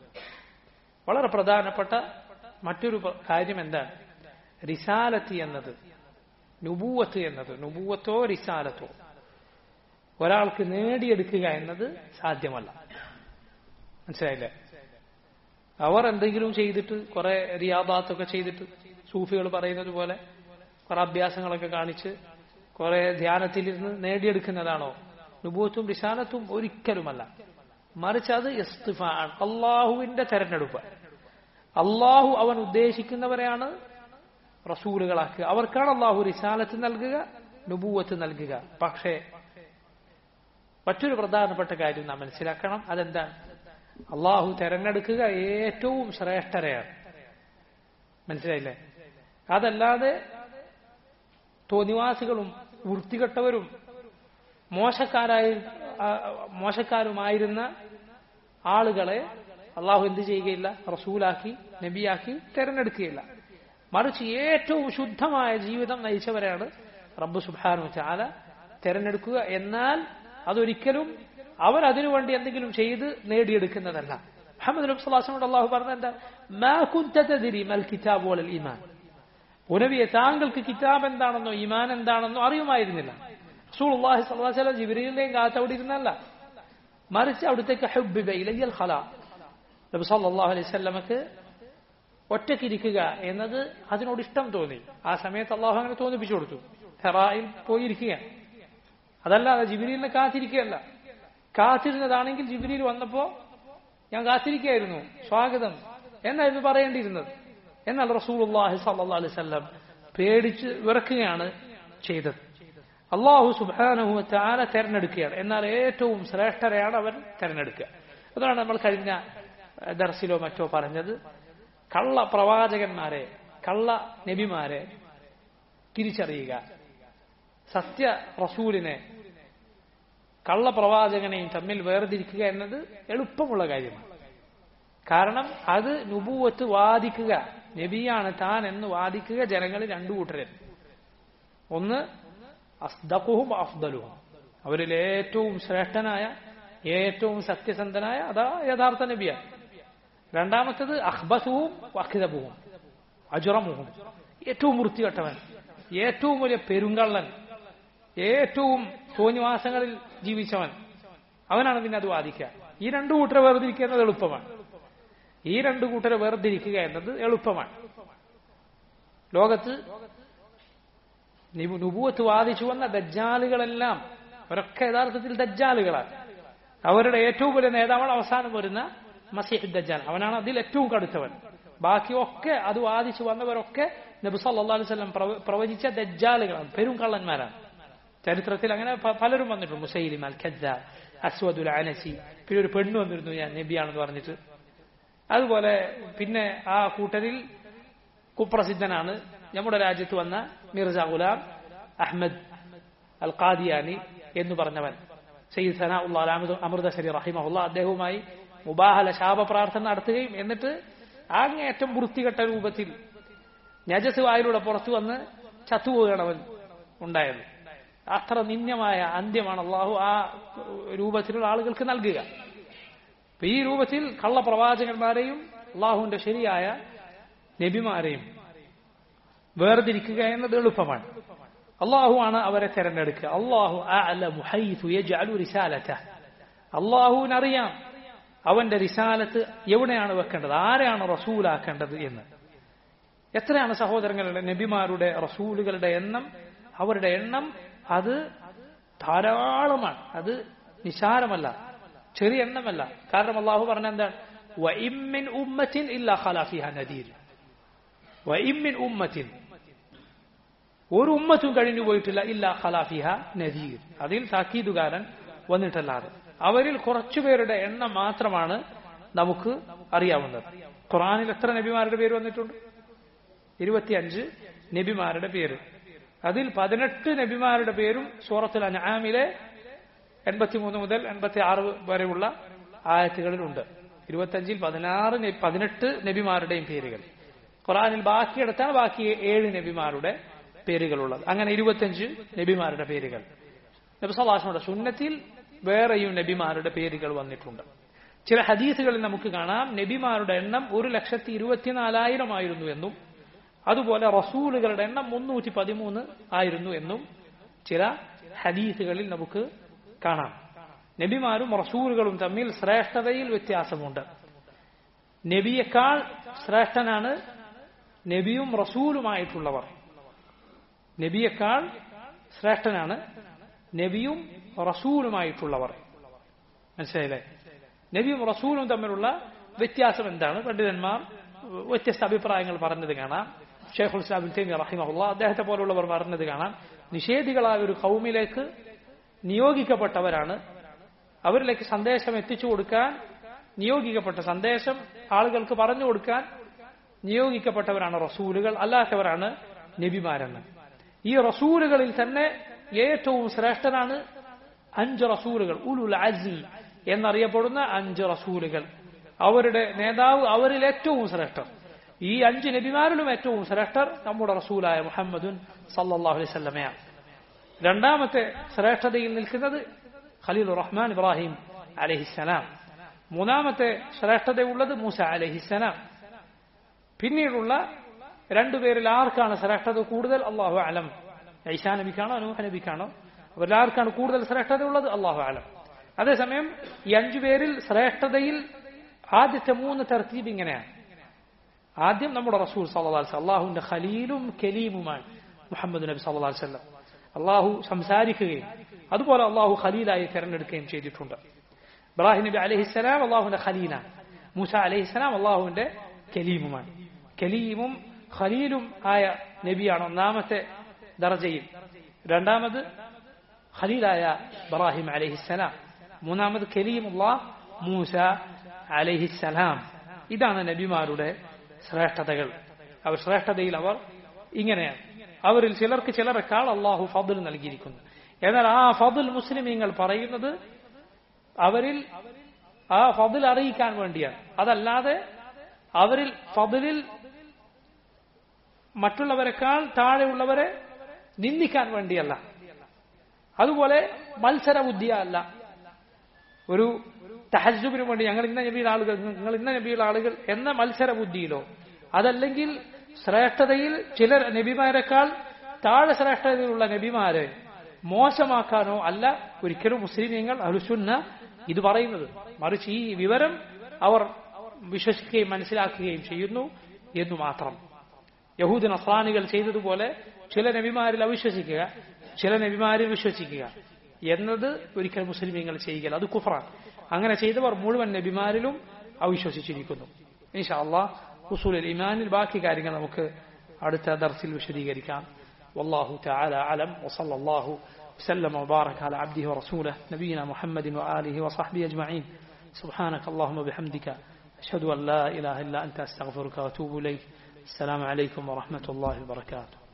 വളരെ പ്രധാനപ്പെട്ട മറ്റൊരു കാര്യം എന്താണ്? റിസാലത്ത് എന്നത്, നുബൂവത്ത് എന്നത്, നുബൂവത്തോ റിസാലത്തോ ഒരാൾക്ക് നേടിയെടുക്കുക എന്നത് സാധ്യമല്ല. മനസ്സിലായില്ലേ? അവർ എന്തെങ്കിലും ചെയ്തിട്ട്, കുറെ റിയാദാത്തൊക്കെ ചെയ്തിട്ട്, സൂഫികൾ പറയുന്നത് പോലെ കുറെ അഭ്യാസങ്ങളൊക്കെ കാണിച്ച് കുറെ ധ്യാനത്തിലിരുന്ന് നേടിയെടുക്കുന്നതാണോ നുബൂവത്തും റിസാലത്തും? ഒരിക്കലുമല്ല. മറിച്ച് അത് ഇസ്തിഫാ ആണ്, അള്ളാഹുവിന്റെ തെരഞ്ഞെടുപ്പ്. അള്ളാഹു അവൻ ഉദ്ദേശിക്കുന്നവരെയാണ് റസൂലുകളാക്കുക. അവർക്കാണ് അള്ളാഹു റിസാലത്ത് നൽകുക, നുബൂവത്ത് നൽകുക. പക്ഷേ മറ്റൊരു പ്രധാനപ്പെട്ട കാര്യം നാം മനസ്സിലാക്കണം. അതെന്താണ്? അള്ളാഹു തെരഞ്ഞെടുക്കുക ഏറ്റവും ശ്രേഷ്ഠരെയാണ്. മനസ്സിലായില്ലേ? അതല്ലാതെ തോന്നിവാസികളും വൃത്തികെട്ടവരും മോശക്കാരുമായിരുന്ന ആളുകളെ അള്ളാഹു എന്ത് ചെയ്യുകയില്ല? റസൂലാക്കി നബിയാക്കി തെരഞ്ഞെടുക്കുകയില്ല. മറിച്ച് ഏറ്റവും ശുദ്ധമായ ജീവിതം നയിച്ചവരെയാണ് റബ്ബ് സുബ്ഹാനഹു വ തആല തെരഞ്ഞെടുക്കുക. എന്നാൽ അതൊരിക്കലും അവർ അതിനുവേണ്ടി എന്തെങ്കിലും ചെയ്ത് നേടിയെടുക്കുന്നതല്ല. മുഹമ്മദ് നബി സ്വല്ലല്ലാഹു അലൈഹി വസല്ലം അള്ളാഹു പറഞ്ഞ എന്താ? മാ കുൻത തദ്രി മൽ കിതാബ് വൽ ഈമാൻ. നബിയെ, താങ്കൾക്ക് കിതാബ് എന്താണെന്നോ ഈമാൻ എന്താണെന്നോ അറിയുമായിരുന്നില്ല. റസൂലുള്ളാഹി സ്വല്ലല്ലാഹു അലൈഹി വസല്ലം ജിബ്രീലിന്റെയും കാലത്ത് അവിടെ ഇരുന്നല്ല, മറിച്ച് അവിടുത്തേക്ക് ഹുബ്ബിബ ഇലയ്യൽ ഖലാ. നബി സല്ലല്ലാഹു അലൈഹി വസല്ലമക്ക് ഒറ്റയ്ക്കിരിക്കുക എന്നത് അതിനോട് ഇഷ്ടം തോന്നി. ആ സമയത്ത് അള്ളാഹു അങ്ങനെ തോന്നിപ്പിച്ചു കൊടുത്തു. ഹെറായിൽ പോയിരിക്കുക, അതല്ലാതെ ജിബ്രീലിനെ കാത്തിരിക്കുകയല്ല. കാത്തിരുന്നതാണെങ്കിൽ ജിബ്രീൽ വന്നപ്പോ ഞാൻ കാത്തിരിക്കുകയായിരുന്നു, സ്വാഗതം എന്നായിരുന്നു പറയേണ്ടിയിരുന്നത്. എന്നാൽ റസൂലുള്ളാഹി സ്വല്ലല്ലാഹു അലൈഹി വസല്ലം പേടിച്ച് വിറക്കുകയാണ് ചെയ്തത്. അള്ളാഹു സുബ്ഹാനഹു വ തആല തെരഞ്ഞെടുക്കുകയാണ്. എന്നാൽ ഏറ്റവും ശ്രേഷ്ഠരെയാണ് അവർ തെരഞ്ഞെടുക്കുക. അതാണ് നമ്മൾ കഴിഞ്ഞ ദർസിലോ മറ്റോ പറഞ്ഞത്. കള്ള പ്രവാചകന്മാരെ, കള്ള നബിമാരെ തിരിച്ചറിയുക, സത്യ റസൂലിനെ കള്ള പ്രവാചകനെയും തമ്മിൽ വേർതിരിക്കുക എന്നത് എളുപ്പമുള്ള കാര്യമാണ്. കാരണം അത് നുബുവത്ത് വാദിക്കുക, നബിയാണ് താൻ എന്ന് വാദിക്കുക ജനങ്ങളിൽ രണ്ടു കൂട്ടരും. ഒന്ന് അസ്ദഖുഹും അഫ്ദലുഹും, അവരിൽ ഏറ്റവും ശ്രേഷ്ഠനായ ഏറ്റവും സത്യസന്ധനായ അതാ യഥാർത്ഥ നബിയാണ്. രണ്ടാമത്തത് അഖ്ബസുഹും വഖ്ദബുഹും അജ്റമുഹും, ഏറ്റവും വൃത്തികെട്ടവൻ, ഏറ്റവും വലിയ പെരുങ്കള്ളൻ, ഏറ്റവും തോന്നിവാസങ്ങളിൽ ജീവിച്ചവൻ, അവനാണ് പിന്നെ അത് വാദിക്കുക. ഈ രണ്ടു കൂട്ടരെ വേർതിരിക്കുക എന്നത് എളുപ്പമാണ്. ഈ രണ്ടു കൂട്ടരെ വേർതിരിക്കുക എന്നത് എളുപ്പമാണ്. ലോകത്ത് നുബുവത്ത് വാദിച്ചു വന്ന ദജ്ജാലുകളെല്ലാം അവരൊക്കെ യഥാർത്ഥത്തിൽ ദജ്ജാലുകളാണ്. അവരുടെ ഏറ്റവും വലിയ നേതാവാണ് അവസാനം വരുന്ന മസീഹ് ദജ്ജാൽ. അവനാണ് അതിൽ ഏറ്റവും കടുത്തവൻ. ബാക്കിയൊക്കെ അത് വാദിച്ചു വന്നവരൊക്കെ നബി സല്ലല്ലാഹു അലൈഹി വസല്ലം പ്രവചിച്ച ദജ്ജാലുകളാണ്, പെരുങ്കള്ളന്മാരാണ്. ചരിത്രത്തിൽ അങ്ങനെ പലരും വന്നിട്ടുണ്ട്. മുസൈലിം അൽ കദ്ദാബ്, അസ്വദുൽ അനസി, പിന്നെ ഒരു പെണ്ണ് വന്നിരുന്നു ഞാൻ നബിയാണെന്ന് പറഞ്ഞിട്ട്. അതുപോലെ പിന്നെ ആ കൂട്ടരിൽ കുപ്രസിദ്ധനാണ് നമ്മുടെ രാജ്യത്ത് വന്ന മിർസ ഗുലാം അഹ്മദ് അൽ ഖാദിയാനി എന്ന് പറഞ്ഞവൻ. സയ്യിദ് സനാഉല്ലാഹ് അമൃതസരി റഹിമഹുല്ലാ അദ്ദേഹവുമായി മുബാഹല ശാപ പ്രാർത്ഥന നടത്തുകയും എന്നിട്ട് അങ്ങേയറ്റം വൃത്തികെട്ട രൂപത്തിൽ നജസ് വായിലൂടെ പുറത്തു വന്ന് ചത്തുപോകണവൻ ഉണ്ടായത്. അത്ര നിന്ദ്യമായ അന്ത്യമാണ് അള്ളാഹു ആ രൂപത്തിലുള്ള ആളുകൾക്ക് നൽകുക. ഈ രൂപത്തിൽ കള്ളപ്രവാചകന്മാരെയും അള്ളാഹുവിന്റെ ശരിയായ നബിമാരെയും വേർതിരിക്കുക എന്നത് എളുപ്പമാണ്. അള്ളാഹു ആണ് അവരെ തെരഞ്ഞെടുക്കുക. അള്ളാഹു അഅലമു ഹൈതു യജ്അലു റിസാലതഹ, അള്ളാഹുവിനറിയാം അവന്റെ റിസാലത്ത് എവിടെയാണ് വെക്കേണ്ടത്, ആരെയാണ് റസൂലാക്കേണ്ടത് എന്ന്. എത്രയാണ് സഹോദരങ്ങളുടെ നബിമാരുടെ റസൂലുകളുടെ എണ്ണം, അവരുടെ എണ്ണം അത് ധാരാളമാണ്. അത് നിസാരമല്ല, ചെറിയ എണ്ണമല്ല. കാരണം അള്ളാഹു പറഞ്ഞ എന്താണ്? വഇം മിൻ ഉമ്മത്തിൻ ഇല്ലാ ഖലാ ഫീഹാ നദീർ. വഇം മിൻ ഉമ്മത്തിൻ, ഒരു ഉമ്മത്തും കഴിഞ്ഞു പോയിട്ടില്ല, ഇല്ലാ ഖലാ ഫീഹാ നദീർ, അതിൽ താക്കീതുകാരൻ വന്നിട്ടല്ലാതെ. അവരിൽ കുറച്ചുപേരുടെ എണ്ണം മാത്രമാണ് നമുക്ക് അറിയാവുന്നത്. ഖുർആനിൽ എത്ര നബിമാരുടെ പേര് വന്നിട്ടുണ്ട്? 25 നബിമാരുടെ പേര്. അതിൽ 18 നബിമാരുടെ പേരും സൂറത്തുൽ അൻആമിലെ 83 മുതൽ 86 വരെയുള്ള ആയത്തുകളിലുണ്ട്. 25ൽ 18 നബിമാരുടെയും പേരുകൾ. ഖുർആനിൽ ബാക്കിയെടുത്താണ് ബാക്കി 7 നബിമാരുടെ പേരുകളുള്ളത്. അങ്ങനെ 25 നബിമാരുടെ പേരുകൾ. നബി സല്ലല്ലാഹു അലൈഹി വസല്ലം സുന്നത്തിൽ വേറെയും നബിമാരുടെ പേരുകൾ വന്നിട്ടുണ്ട്. ചില ഹദീസുകളിൽ നമുക്ക് കാണാം നബിമാരുടെ എണ്ണം 1,24,000 ആയിരുന്നു എന്നും അതുപോലെ റസൂലുകളുടെ എണ്ണം 313 ആയിരുന്നു എന്നും ചില ഹദീസുകളിൽ നമുക്ക് കാണാം. നബിമാരും റസൂലുകളും തമ്മിൽ ശ്രേഷ്ഠതയിൽ വ്യത്യാസമുണ്ട്. നബിയേക്കാൾ ശ്രേഷ്ഠനാണ് നബിയും റസൂലുമായിട്ടുള്ളവർ. നബിയേക്കാൾ ശ്രേഷ്ഠനാണ് നബിയും റസൂലുമായിട്ടുള്ളവർ. മനസ്സിലായില്ലേ? നബിയും റസൂലും തമ്മിലുള്ള വ്യത്യാസം എന്താണ്? പണ്ഡിതന്മാർ വ്യത്യസ്ത അഭിപ്രായങ്ങൾ പറഞ്ഞത് കാണാം. ഷെയ്ഖുൽ ഇസ്ലാം ഇബ്നു തൈമിയ്യ റഹിമഹുല്ലാഹ് അദ്ദേഹത്തെ പോലുള്ളവർ പറഞ്ഞത് കാണാം, നിഷേധികളായ ഒരു ഖൗമിലേക്ക് നിയോഗിക്കപ്പെട്ടവരാണ്, അവരിലേക്ക് സന്ദേശം എത്തിച്ചു കൊടുക്കാൻ നിയോഗിക്കപ്പെട്ട, സന്ദേശം ആളുകൾക്ക് പറഞ്ഞു കൊടുക്കാൻ നിയോഗിക്കപ്പെട്ടവരാണ് റസൂലുകൾ, അല്ലാത്തവരാണ് നബിമാരെന്ന്. ഈ റസൂലുകളിൽ തന്നെ ഏറ്റവും ശ്രേഷ്ഠനാണ് 5 റസൂലുകൾ, ഉലുൽ അസ്മി എന്നറിയപ്പെടുന്ന 5 റസൂലുകൾ. അവരുടെ നേതാവ് അവരിൽ ഏറ്റവും ശ്രേഷ്ഠർ, ഈ 5 നബിമാരിലും ഏറ്റവും ശ്രേഷ്ഠർ നമ്മുടെ റസൂലായ മുഹമ്മദുൻ സല്ലല്ലാഹു അലൈഹി വസല്ലമയാണ്. രണ്ടാമത്തെ ശ്രേഷ്ഠതയിൽ നിൽക്കുന്നത് ഖലീലുർ റഹ്മാൻ ഇബ്രാഹിം അലൈഹിസ്സലാം. മൂന്നാമത്തെ ശ്രേഷ്ഠതയുള്ളത് മൂസ അലൈഹിസ്സലാം. പിന്നീടുള്ള 2 പേരിൽ ആർക്കാണ് ശ്രേഷ്ഠത കൂടുതൽ? അല്ലാഹു അലം. ഈസാ നബിക്കാണോ നൂഹ് നബിക്കാണോ? അവരിൽ ആർക്കാണ് കൂടുതൽ ശ്രേഷ്ഠതയുള്ളത്? അല്ലാഹു അലം. അതേസമയം ഈ 5 പേരിൽ ശ്രേഷ്ഠതയിൽ ആദ്യത്തെ 3 തർത്തീബ് ഇങ്ങനെയാണ്. ആദ്യം നമ്മുടെ റസൂൽ സല്ലല്ലാഹു അലൈഹി വസല്ലം, അല്ലാഹുവിന്റെ ഖലീലും കലീമുമാണ് മുഹമ്മദ് നബി സല്ലല്ലാഹു അലൈഹി വസല്ലം. അല്ലാഹു സംസാരിക്കുകയും അതുപോലെ അല്ലാഹു ഖലീലായി തിരഞ്ഞെടുക്കുകയും ചെയ്തിട്ടുണ്ട്. ഇബ്രാഹിം നബി അലൈഹിസ്സലാം അല്ലാഹുവിന്റെ ഖലീലാണ്, മൂസ അലൈഹിസ്സലാം അല്ലാഹുവിന്റെ കലീമുമാണ്. കലീമും ഖലീലും ആയ നബിയാണ് ഒന്നാമത്തെ ദർജയിൽ. രണ്ടാമത് ഖലീലായ ഇബ്രാഹിം അലൈഹിസ്സലാം, മൂന്നാമത് കലീമുല്ലാഹ് മൂസ അലൈഹിസ്സലാം. ഇതാണ് നബിമാരുടെ ശ്രേഷ്ഠതകൾ. അവർ ശ്രേഷ്ഠതയിൽ അവർ ഇങ്ങനെയാണ്. അവരിൽ ചിലർക്ക് ചിലരെക്കാൾ അള്ളാഹു ഫضൽ നൽകിയിരിക്കുന്നു. എന്നാൽ ആ ഫضൽ മുസ്ലിമീങ്ങൾ പറയുന്നത് അവരിൽ ആ ഫضൽ അറിയിക്കാൻ വേണ്ടിയാണ്, അതല്ലാതെ അവരിൽ ഫضലിൽ മറ്റുള്ളവരെക്കാൾ താഴെയുള്ളവരെ നിന്ദിക്കാൻ വേണ്ടിയല്ല. അതുപോലെ മത്സര ബുദ്ധിയല്ല, ഒരു തഹജ്ജുബിന് വേണ്ടി ഞങ്ങൾ ഇന്ന നബിയുടെ ആളുകൾ, നിങ്ങൾ ഇന്ന നബിയുടെ ആളുകൾ എന്ന മത്സര ബുദ്ധിയിലോ, അതല്ലെങ്കിൽ ശ്രേഷ്ഠതയിൽ ചില നബിമാരെക്കാൾ താഴെ ശ്രേഷ്ഠതയുള്ള നബിമാരെ മോശമാക്കാനോ അല്ല ഒരിക്കലും മുസ്ലിമീങ്ങൾ അഹ്ലുസുന്ന ഇത് പറയുന്നത്. മറിച്ച് ഈ വിവരം അവർ വിശ്വസിക്കുകയും മനസ്സിലാക്കുകയും ചെയ്യുന്നു എന്നു മാത്രം. യഹൂദ് നസ്രാനികൾ ചെയ്തതുപോലെ ചില നബിമാരിൽ അവിശ്വസിക്കുക, ചില നബിമാരിൽ വിശ്വസിക്കുക എന്നത് ഒരിക്കലും മുസ്ലിമീങ്ങൾ ചെയ്യുക, അത് കുഫ്റാണ്. അങ്ങനെ ചെയ്തവർ മുഴുവൻ നബിമാരിലും അവിശ്വസിച്ചിരിക്കുന്നു. ഇൻഷാ അല്ലാഹ് ഉസൂലുൽ ഈമാനിൽ ബാക്കി കാര്യങ്ങൾ നമുക്ക് അടുത്ത ദർസിൽ വിശദീകരിക്കാം. والله تعالى أعلم وصلى الله وسلم وبارك على عبده ورسوله نبينا محمد وآله وصحبه أجمعين. سبحانك اللهم وبحمدك أشهد أن لا إله إلا أنت أستغفرك وأتوب إليك. السلام عليكم ورحمة الله وبركاته.